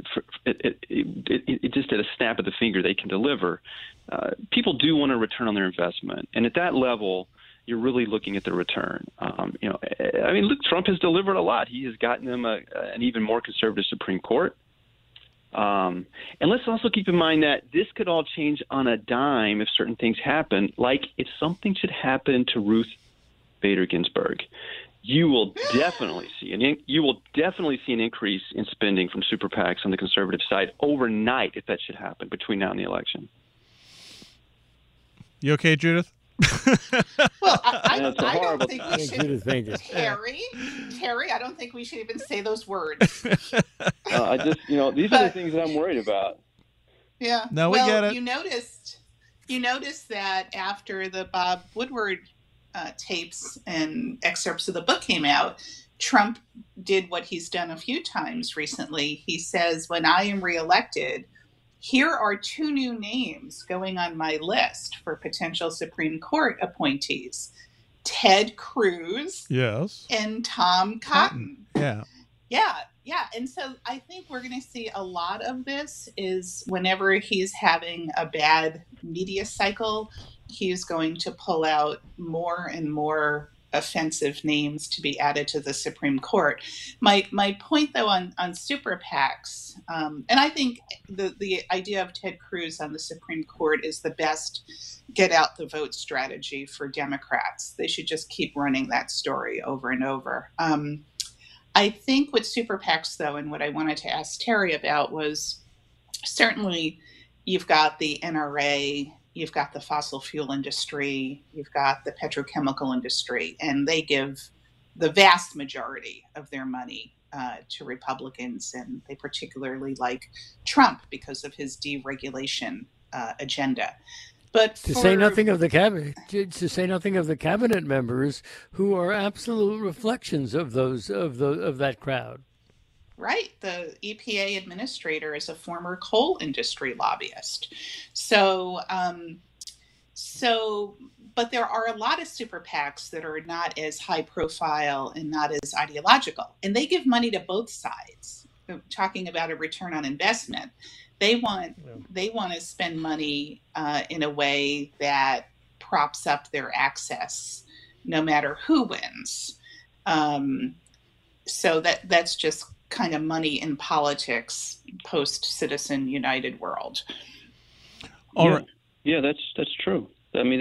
It just at a snap of the finger they can deliver. People do want a return on their investment, and at that level, you're really looking at the return. Look, Trump has delivered a lot. He has gotten them an even more conservative Supreme Court. And let's also keep in mind that this could all change on a dime if certain things happen, like if something should happen to Ruth Bader Ginsburg. You will definitely see an increase in spending from super PACs on the conservative side overnight if that should happen between now and the election. You okay, Judith? Well, I don't think we should. Terry, I don't think we should even say those words. These are the things that I'm worried about. Yeah. No, we get it. You noticed that after the Bob Woodward tapes and excerpts of the book came out, Trump did what he's done a few times recently. He says, when I am reelected, here are two new names going on my list for potential Supreme Court appointees: Ted Cruz, yes, and Tom Cotton. Yeah. And so I think we're going to see a lot of this is whenever he's having a bad media cycle, he's going to pull out more and more offensive names to be added to the Supreme Court. My point, though, on super PACs, and I think the idea of Ted Cruz on the Supreme Court is the best get out the vote strategy for Democrats. They should just keep running that story over and over. I think with super PACs, though, and what I wanted to ask Terry about was certainly you've got the NRA, you've got the fossil fuel industry, you've got the petrochemical industry, and they give the vast majority of their money to Republicans, and they particularly like Trump because of his deregulation agenda. But to say nothing of the cabinet members who are absolute reflections of that crowd. Right. The EPA administrator is a former coal industry lobbyist. So, but there are a lot of super PACs that are not as high profile and not as ideological, and they give money to both sides. Talking about a return on investment, they want to spend money in a way that props up their access, no matter who wins. So that's just kind of money in politics post Citizen United world. Yeah, that's true. I mean,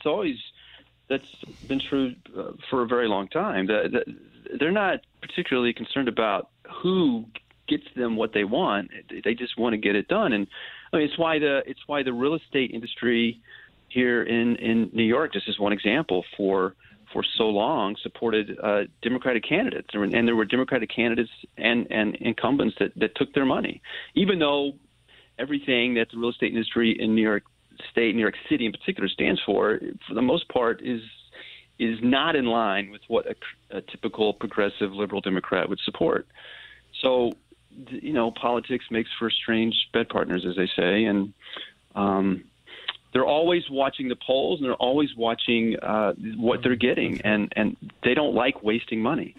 that's been true for a very long time. They're not particularly concerned about who gets them what they want. They just want to get it done. And I mean, it's why the real estate industry here in New York, just as one example, for so long supported Democratic candidates, and there were Democratic candidates and incumbents that took their money, even though everything that the real estate industry in New York State, New York City in particular, stands for the most part, is not in line with what a typical progressive liberal Democrat would support. So, politics makes for strange bed partners, as they say, and they're always watching the polls, and they're always watching what they're getting, and they don't like wasting money.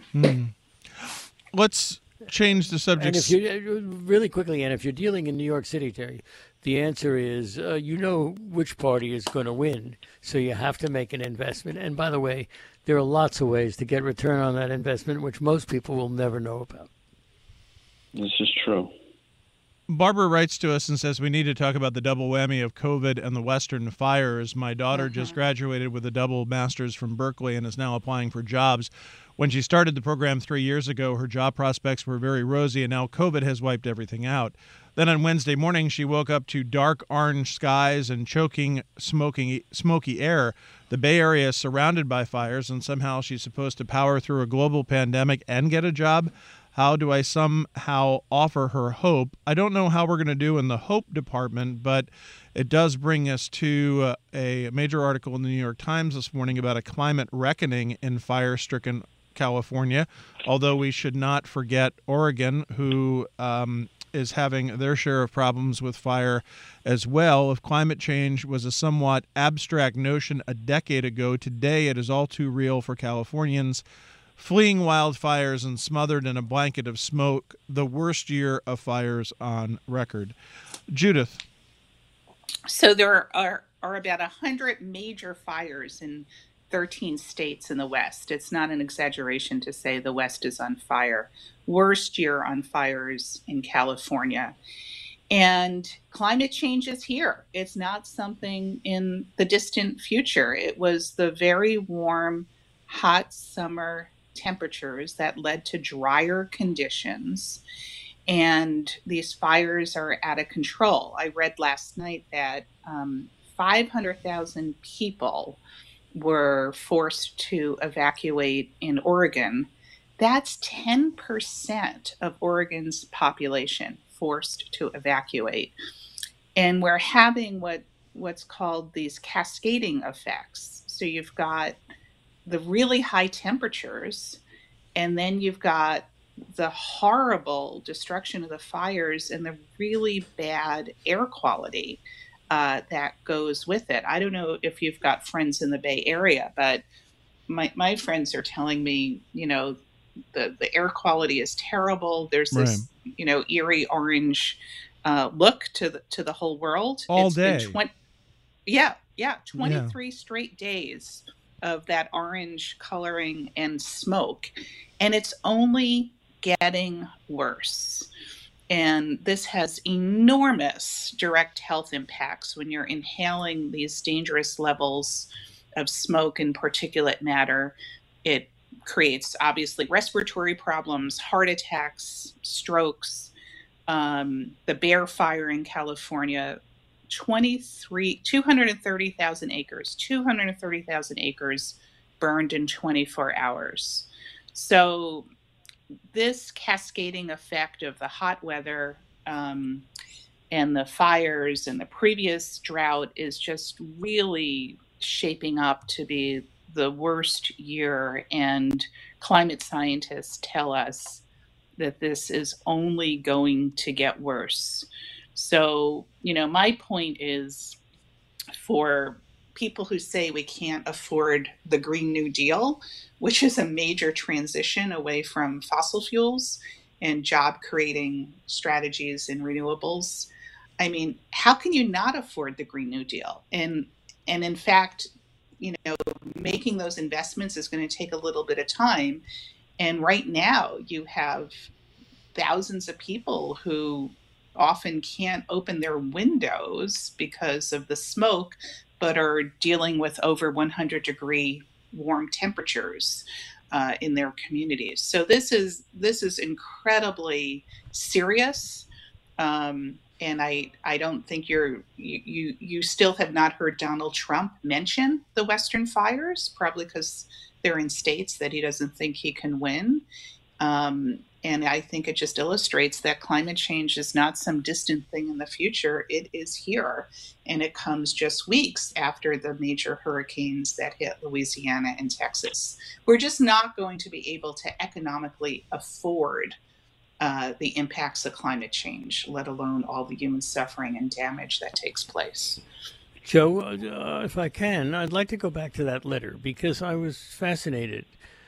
Let's change the subject. And if you really quickly, and if you're dealing in New York City, Terry, the answer is which party is going to win, so you have to make an investment. And by the way, there are lots of ways to get return on that investment, which most people will never know about. This is true. Barbara writes to us and says we need to talk about the double whammy of COVID and the Western fires. My daughter just graduated with a double master's from Berkeley and is now applying for jobs. When she started the program 3 years ago, her job prospects were very rosy, and now COVID has wiped everything out. Then on Wednesday morning, she woke up to dark orange skies and choking, smoky air. The Bay Area is surrounded by fires, and somehow she's supposed to power through a global pandemic and get a job. How do I somehow offer her hope? I don't know how we're going to do in the hope department, but it does bring us to a major article in the New York Times this morning about a climate reckoning in fire-stricken California, although we should not forget Oregon, who is having their share of problems with fire as well. If climate change was a somewhat abstract notion a decade ago, today it is all too real for Californians. Fleeing wildfires and smothered in a blanket of smoke, the worst year of fires on record. Judith. So there are about 100 major fires in 13 states in the West. It's not an exaggeration to say the West is on fire. Worst year on fires in California. And climate change is here. It's not something in the distant future. It was the very warm, hot summer temperatures that led to drier conditions. And these fires are out of control. I read last night that 500,000 people were forced to evacuate in Oregon. That's 10% of Oregon's population forced to evacuate. And we're having what's called these cascading effects. So you've got the really high temperatures, and then you've got the horrible destruction of the fires and the really bad air quality that goes with it. I don't know if you've got friends in the Bay Area, but my friends are telling me, the air quality is terrible. There's this, eerie orange look to the whole world. All day. 23 straight days of that orange coloring and smoke, and it's only getting worse. And this has enormous direct health impacts when you're inhaling these dangerous levels of smoke and particulate matter. It creates obviously respiratory problems, heart attacks, strokes. The Bear Fire in California, 230,000 acres, 230,000 acres burned in 24 hours. So this cascading effect of the hot weather and the fires and the previous drought is just really shaping up to be the worst year. And climate scientists tell us that this is only going to get worse. So, my point is, for people who say we can't afford the Green New Deal, which is a major transition away from fossil fuels and job creating strategies in renewables. I mean, how can you not afford the Green New Deal? And in fact, making those investments is going to take a little bit of time. And right now you have thousands of people who often can't open their windows because of the smoke, but are dealing with over 100-degree warm temperatures in their communities. So this is incredibly serious, and I don't think you still have not heard Donald Trump mention the Western fires, probably because they're in states that he doesn't think he can win. And I think it just illustrates that climate change is not some distant thing in the future. It is here, and it comes just weeks after the major hurricanes that hit Louisiana and Texas. We're just not going to be able to economically afford the impacts of climate change, let alone all the human suffering and damage that takes place. Joe, if I can, I'd like to go back to that letter because I was fascinated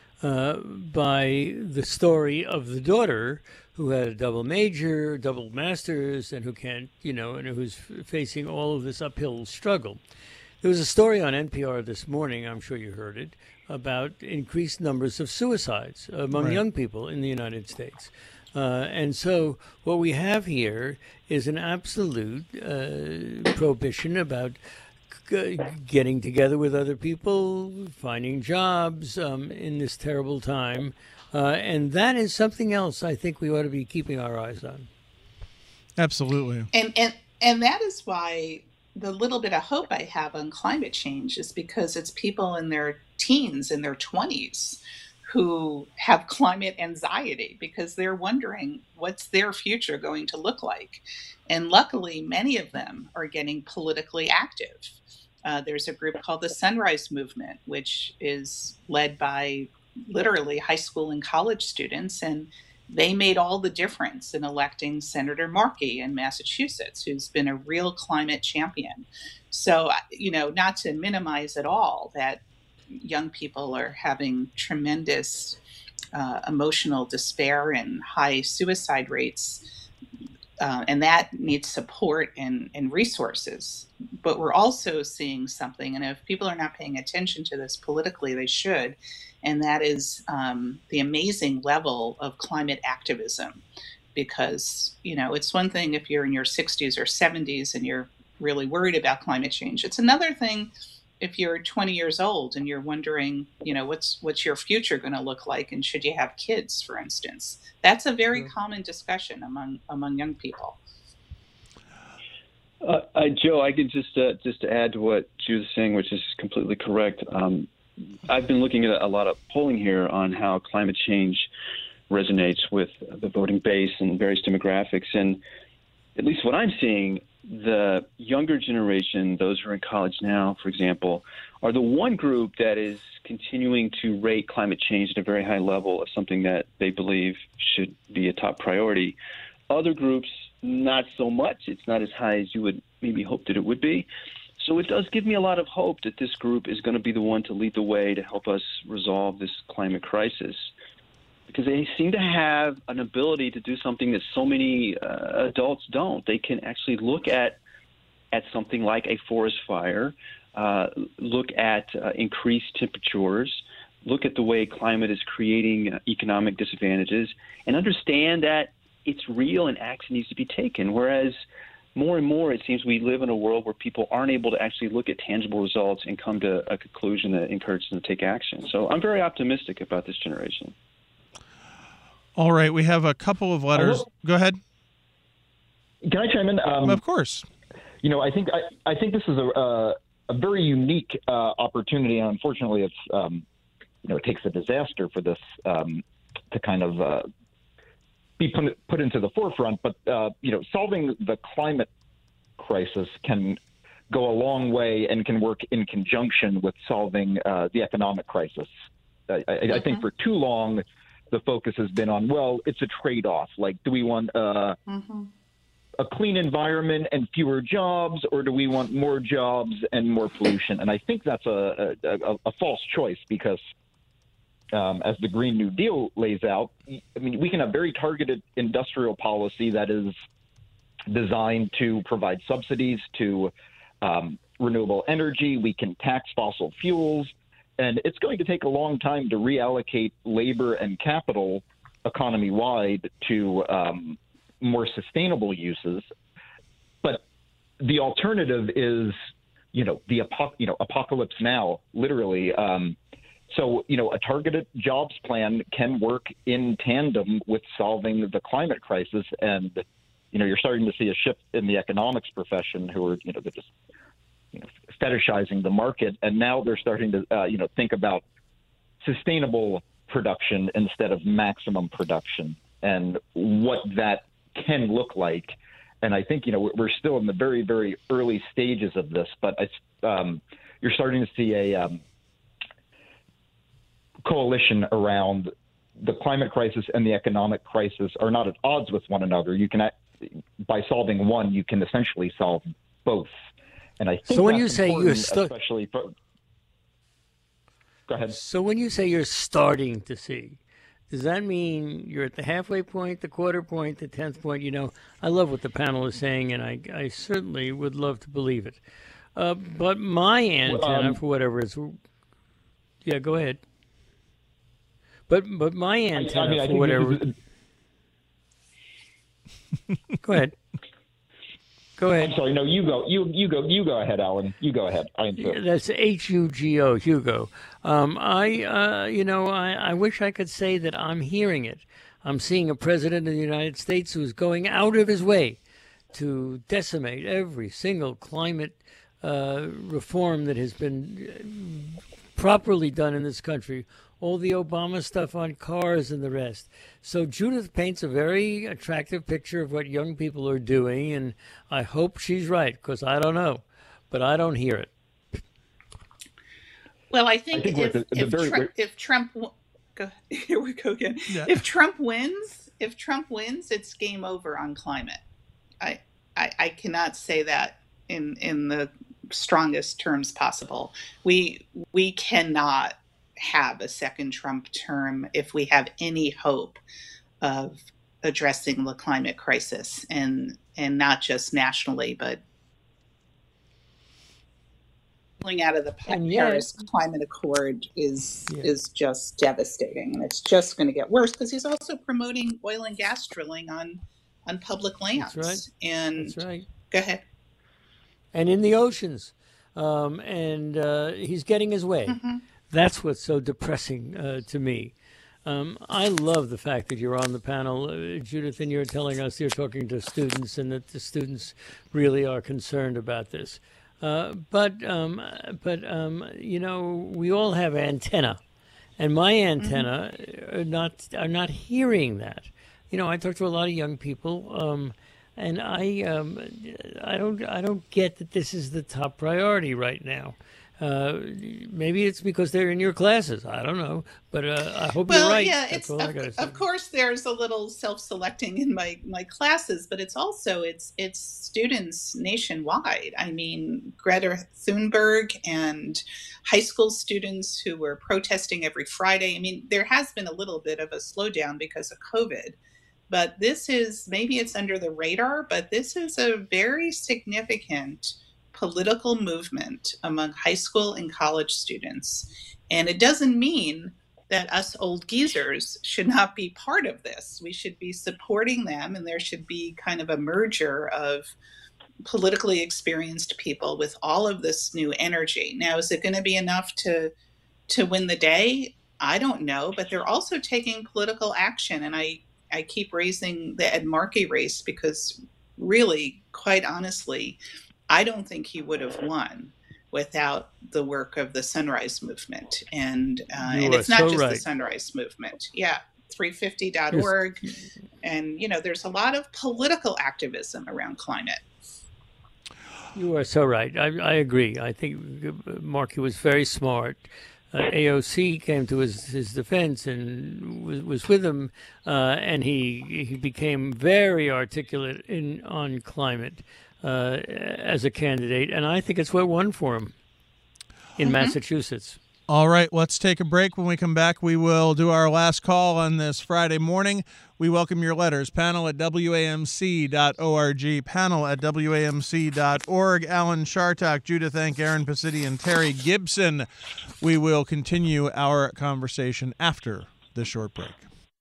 by the story of the daughter who had a double major, double master's, and who can't, and who's facing all of this uphill struggle. There was a story on NPR this morning, I'm sure you heard it, about increased numbers of suicides among young people in the United States. And so what we have here is an absolute prohibition about getting together with other people, finding jobs in this terrible time. And that is something else I think we ought to be keeping our eyes on. Absolutely. And that is why the little bit of hope I have on climate change is because it's people in their teens, in their 20s, who have climate anxiety because they're wondering what's their future going to look like. And luckily, many of them are getting politically active. There's a group called the Sunrise Movement, which is led by literally high school and college students. And they made all the difference in electing Senator Markey in Massachusetts, who's been a real climate champion. So, not to minimize at all that young people are having tremendous emotional despair and high suicide rates. And that needs support and resources. But we're also seeing something, and if people are not paying attention to this politically, they should, and that is the amazing level of climate activism. Because, it's one thing if you're in your 60s or 70s and you're really worried about climate change. It's another thing if you're 20 years old and you're wondering, what's your future going to look like, and should you have kids, for instance. That's a very common discussion among young people. Joe, I could just add to what she was saying, which is completely correct. I've been looking at a lot of polling here on how climate change resonates with the voting base and various demographics, and at least what I'm seeing, the younger generation, those who are in college now, for example, are the one group that is continuing to rate climate change at a very high level as something that they believe should be a top priority. Other groups, not so much. It's not as high as you would maybe hope that it would be. So it does give me a lot of hope that this group is going to be the one to lead the way to help us resolve this climate crisis, because they seem to have an ability to do something that so many adults don't. They can actually look at something like a forest fire look at increased temperatures, look at the way climate is creating economic disadvantages, and understand that it's real and action needs to be taken. Whereas more and more, it seems we live in a world where people aren't able to actually look at tangible results and come to a conclusion that encourages them to take action. So I'm very optimistic about this generation. All right, we have a couple of letters. Go ahead. Can I chime in? Of course. I think this is a very unique opportunity, and unfortunately, it's it takes a disaster for this to kind of be put into the forefront. But solving the climate crisis can go a long way and can work in conjunction with solving the economic crisis. I think for too long, the focus has been on, well, it's a trade-off. Like, do we want a clean environment and fewer jobs, or do we want more jobs and more pollution? And I think that's a false choice because, as the Green New Deal lays out, I mean, we can have very targeted industrial policy that is designed to provide subsidies to renewable energy. We can tax fossil fuels. And it's going to take a long time to reallocate labor and capital economy-wide to more sustainable uses. But the alternative is, apocalypse now, literally. So, a targeted jobs plan can work in tandem with solving the climate crisis. And, you're starting to see a shift in the economics profession who are, they're just fetishizing the market, and now they're starting to think about sustainable production instead of maximum production and what that can look like. And I think we're still in the very, very early stages of this, but you're starting to see a coalition around the climate crisis and the economic crisis are not at odds with one another. You can, by solving one, you can essentially solve both. And I think so when you say you're especially go ahead. So when you say you're starting to see, does that mean you're at the halfway point, the quarter point, the 10th point? I love what the panel is saying, and I certainly would love to believe it. But my antenna, for whatever it's, yeah, go ahead. But my antenna, for whatever. Go ahead. Go ahead. I'm sorry. No, you go. You go ahead, Alan. You go ahead. That's Hugo. Hugo. I wish I could say that I'm hearing it. I'm seeing a president of the United States who's going out of his way to decimate every single climate reform that has been properly done in this country. All the Obama stuff on cars and the rest. So Judith paints a very attractive picture of what young people are doing, and I hope she's right, because I don't know, but I don't hear it. Well, I think if Trump here we go again. Yeah. If Trump wins, it's game over on climate. I cannot say that in the strongest terms possible. We cannot have a second Trump term if we have any hope of addressing the climate crisis, and not just nationally, but pulling out of the Paris Climate Accord is just devastating, and it's just going to get worse because he's also promoting oil and gas drilling on public lands. That's right. And that's right. Go ahead. And in the oceans, and he's getting his way. Mm-hmm. That's what's so depressing to me. I love the fact that you're on the panel, Judith, and you're telling us you're talking to students and that the students really are concerned about this. But we all have antenna, and my antenna are not hearing that. I talk to a lot of young people, and I don't get that this is the top priority right now. Maybe it's because they're in your classes. I don't know, but I hope you're right. Yeah, that's all I gotta say. Of course, there's a little self-selecting in my classes, but it's also it's students nationwide. I mean, Greta Thunberg and high school students who were protesting every Friday. I mean, there has been a little bit of a slowdown because of COVID, but this is, maybe it's under the radar, but this is a very significant political movement among high school and college students. And it doesn't mean that us old geezers should not be part of this. We should be supporting them, and there should be kind of a merger of politically experienced people with all of this new energy. Now, is it going to be enough to win the day? I don't know, but they're also taking political action. And I keep raising the Ed Markey race because really, quite honestly, I don't think he would have won without the work of the Sunrise Movement. And it's not just the Sunrise Movement. Yeah, 350.org. And, there's a lot of political activism around climate. You are so right. I agree. I think Markey was very smart. AOC came to his defense and was with him, and he became very articulate on climate as a candidate, and I think it's what won for him in Massachusetts. All right, let's take a break. When we come back, we will do our last call on this Friday morning. We welcome your letters. Panel@WAMC.org. Panel@WAMC.org. Alan Chartock, Judith Enck, Aaron Pacitti, and Terry Gibson. We will continue our conversation after this short break.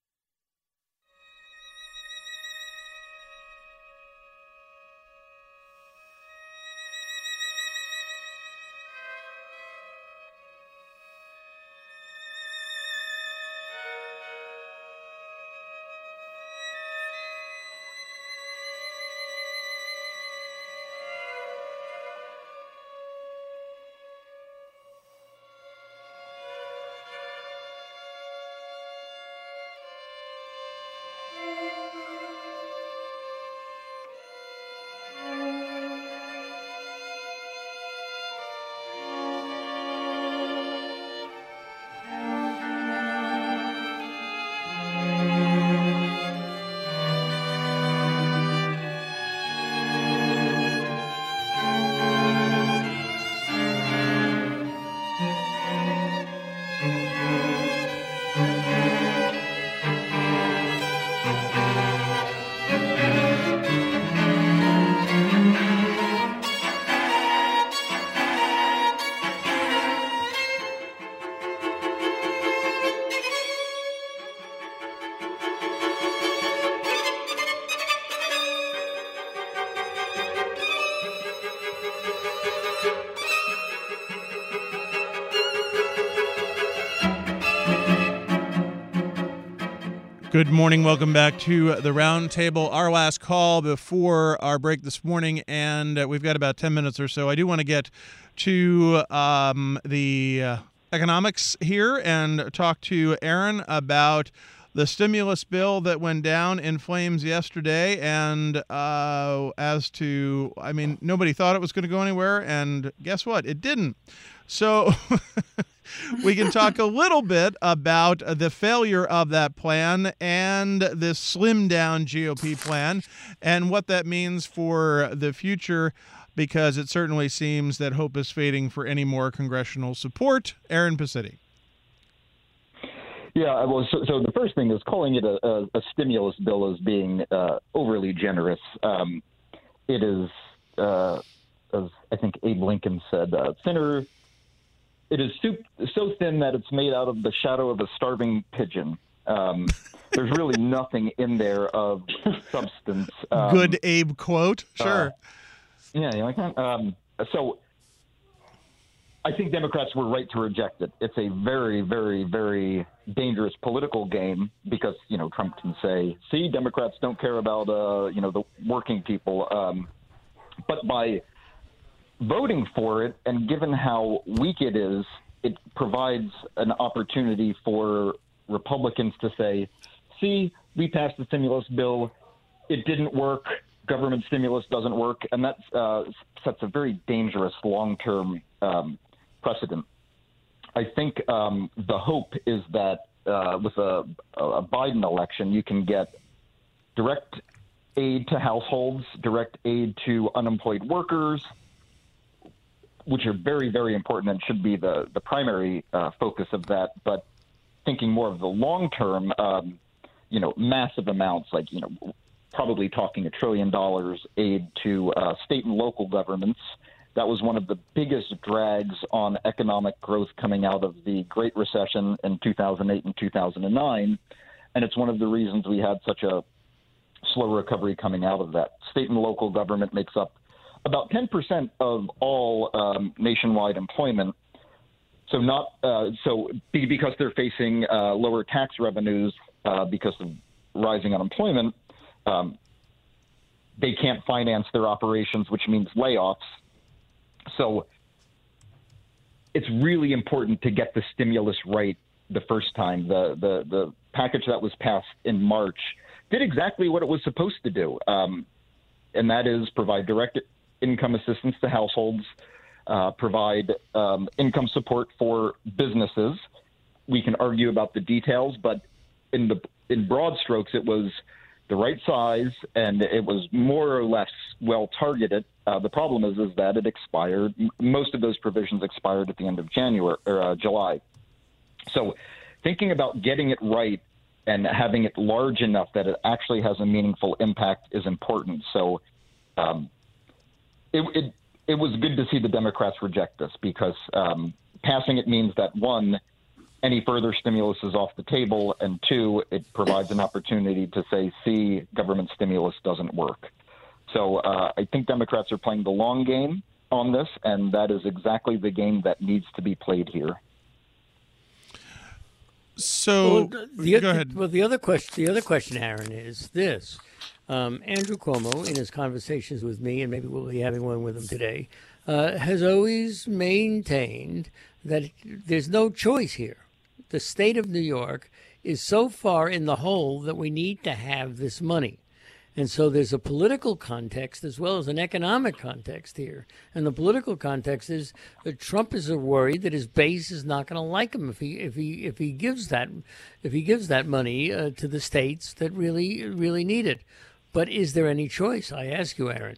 Good morning. Welcome back to the Roundtable. Our last call before our break this morning, and we've got about 10 minutes or so. I do want to get to the economics here and talk to Aaron about the stimulus bill that went down in flames yesterday, and nobody thought it was going to go anywhere, and guess what? It didn't. So we can talk a little bit about the failure of that plan and this slimmed-down GOP plan and what that means for the future, because it certainly seems that hope is fading for any more congressional support. Aaron Pacitti. Yeah, well, so the first thing is calling it a stimulus bill as being overly generous. It is, as I think Abe Lincoln said, thinner. It is so thin that it's made out of the shadow of a starving pigeon. There's really nothing in there of substance. Good Abe quote. Sure. Yeah, you like that? So I think Democrats were right to reject it. It's a very, very, very dangerous political game because, Trump can say, see, Democrats don't care about, the working people. But by voting for it, and given how weak it is, it provides an opportunity for Republicans to say, see, we passed the stimulus bill. It didn't work. Government stimulus doesn't work. And that sets a very dangerous long-term precedent. I think the hope is that with a Biden election, you can get direct aid to households, direct aid to unemployed workers, which are very, very important and should be the primary focus of that. But thinking more of the long term, massive amounts, like, probably talking $1 trillion aid to state and local governments, That was one of the biggest drags on economic growth coming out of the Great Recession in 2008 and 2009. And it's one of the reasons we had such a slow recovery coming out of that. State and local government makes up about 10% of all nationwide employment. So because they're facing lower tax revenues because of rising unemployment, they can't finance their operations, which means layoffs. So it's really important to get the stimulus right the first time. The package that was passed in March did exactly what it was supposed to do, and that is provide direct income assistance to households, provide income support for businesses. We can argue about the details, but in broad strokes, it was the right size, and it was more or less well targeted. The problem is that it expired. Most of those provisions expired at the end of July. So thinking about getting it right and having it large enough that it actually has a meaningful impact is important. So it was good to see the Democrats reject this, because passing it means that, one, any further stimulus is off the table, and two, it provides an opportunity to say, see, government stimulus doesn't work. So I think Democrats are playing the long game on this, and that is exactly the game that needs to be played here. So go ahead. Well, the other question, Aaron, is this. Andrew Cuomo, in his conversations with me, and maybe we'll be having one with him today, has always maintained that there's no choice here. The state of New York is so far in the hole that we need to have this money. And so there's a political context as well as an economic context here. And the political context is that Trump is worried that his base is not going to like him if he gives that money to the states that really need it. But is there any choice? I ask you, Aaron.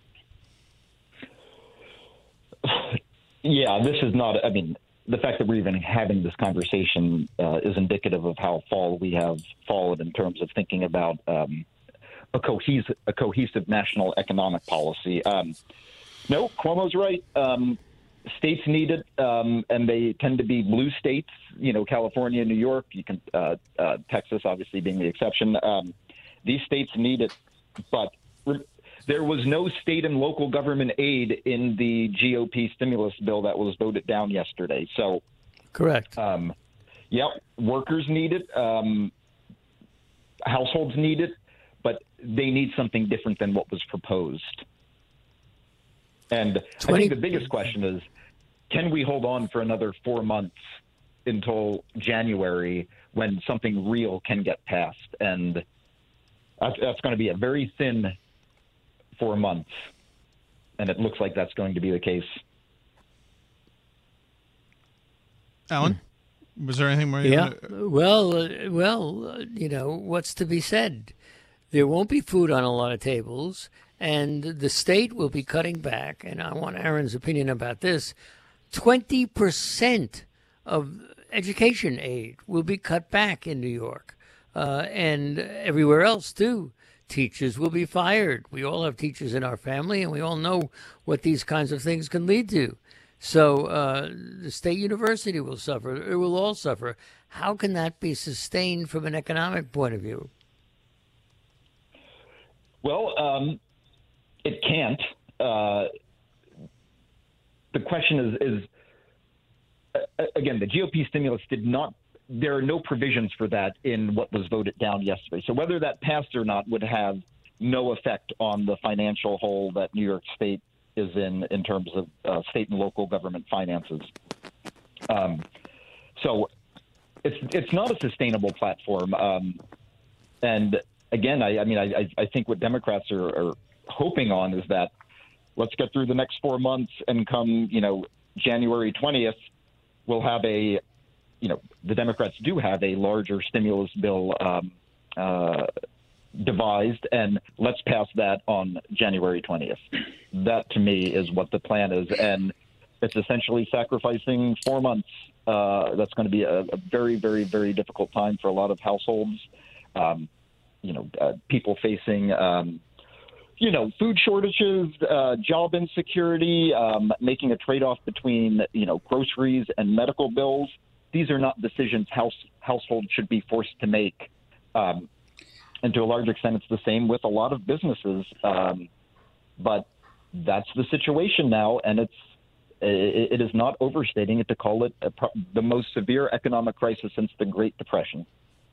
Yeah, this is not. I mean, the fact that we're even having this conversation is indicative of how we have fallen in terms of thinking about a cohesive national economic policy. No, Cuomo's right. States need it, and they tend to be blue states. California, New York. Texas, obviously, being the exception. These states need it, but there was no state and local government aid in the GOP stimulus bill that was voted down yesterday. So, correct. Workers need it. Households need it, but they need something different than what was proposed. And I think the biggest question is, can we hold on for another 4 months until January when something real can get passed? And that's going to be a very thin 4 months, and it looks like that's going to be the case. Alan, was there anything more? Well, what's to be said? There won't be food on a lot of tables, and the state will be cutting back. And I want Aaron's opinion about this. 20% of education aid will be cut back in New York. And everywhere else, too. Teachers will be fired. We all have teachers in our family, and we all know what these kinds of things can lead to. So the state university will suffer. It will all suffer. How can that be sustained from an economic point of view? Well, it can't. The question is again, the GOP stimulus did not. There are no provisions for that in what was voted down yesterday. So whether that passed or not would have no effect on the financial hole that New York State is in terms of state and local government finances. So it's not a sustainable platform. And again, I think what Democrats are hoping on is that let's get through the next 4 months, and come January 20th, we'll have the Democrats do have a larger stimulus bill devised, and let's pass that on January 20th. That, to me, is what the plan is, and it's essentially sacrificing 4 months. That's going to be a very, very, very difficult time for a lot of households. People facing, food shortages, job insecurity, making a trade-off between, groceries and medical bills. These are not decisions households should be forced to make. And to a large extent, it's the same with a lot of businesses. But that's the situation now, and it is not overstating it to call it the most severe economic crisis since the Great Depression.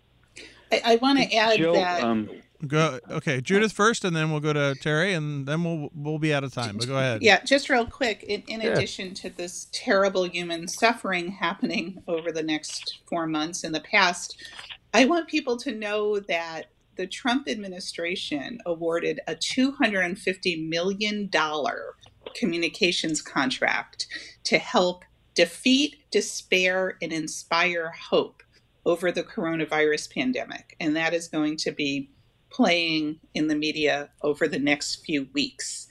I want to add Joe, that. Okay, Judith first, and then we'll go to Terry, and then we'll be out of time. But go ahead. Yeah, just real quick. In addition to this terrible human suffering happening over the next 4 months in the past, I want people to know that the Trump administration awarded a $250 million communications contract to help defeat despair and inspire hope over the coronavirus pandemic. And that is going to be playing in the media over the next few weeks.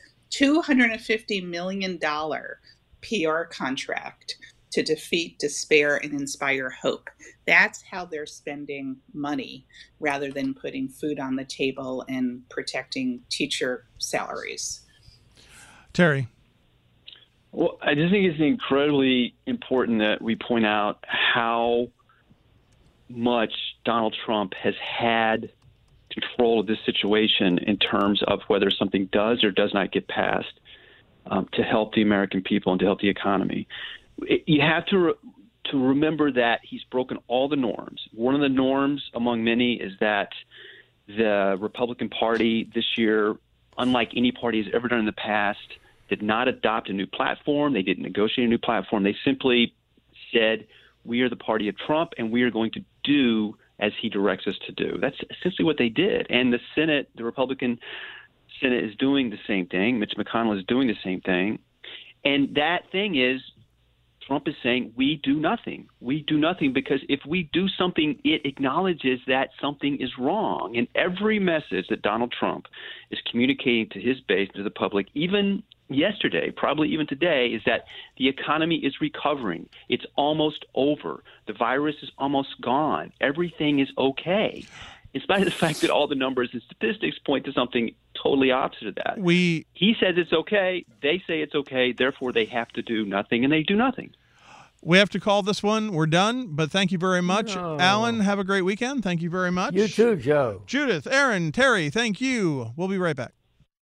$250 million PR contract to defeat despair and inspire hope. That's how they're spending money rather than putting food on the table and protecting teacher salaries. Terry. Well, I just think it's incredibly important that we point out how much Donald Trump has had control of this situation in terms of whether something does or does not get passed to help the American people and to help the economy. You have to remember that he's broken all the norms. One of the norms among many is that the Republican Party this year, unlike any party has ever done in the past, did not adopt a new platform. They didn't negotiate a new platform. They simply said, we are the party of Trump, and we are going to do as he directs us to do. That's essentially what they did. And the Senate, the Republican Senate, is doing the same thing. Mitch McConnell is doing the same thing. And that thing is, Trump is saying, we do nothing. We do nothing because if we do something, it acknowledges that something is wrong. And every message that Donald Trump is communicating to his base, to the public, even yesterday, probably even today, is that the economy is recovering. It's almost over. The virus is almost gone. Everything is okay, in spite of the fact that all the numbers and statistics point to something totally opposite of that. He says it's okay. They say it's okay. Therefore, they have to do nothing, and they do nothing. We have to call this one. We're done, but thank you very much. Alan, have a great weekend. Thank you very much. You too, Joe. Judith, Aaron, Terry, thank you. We'll be right back.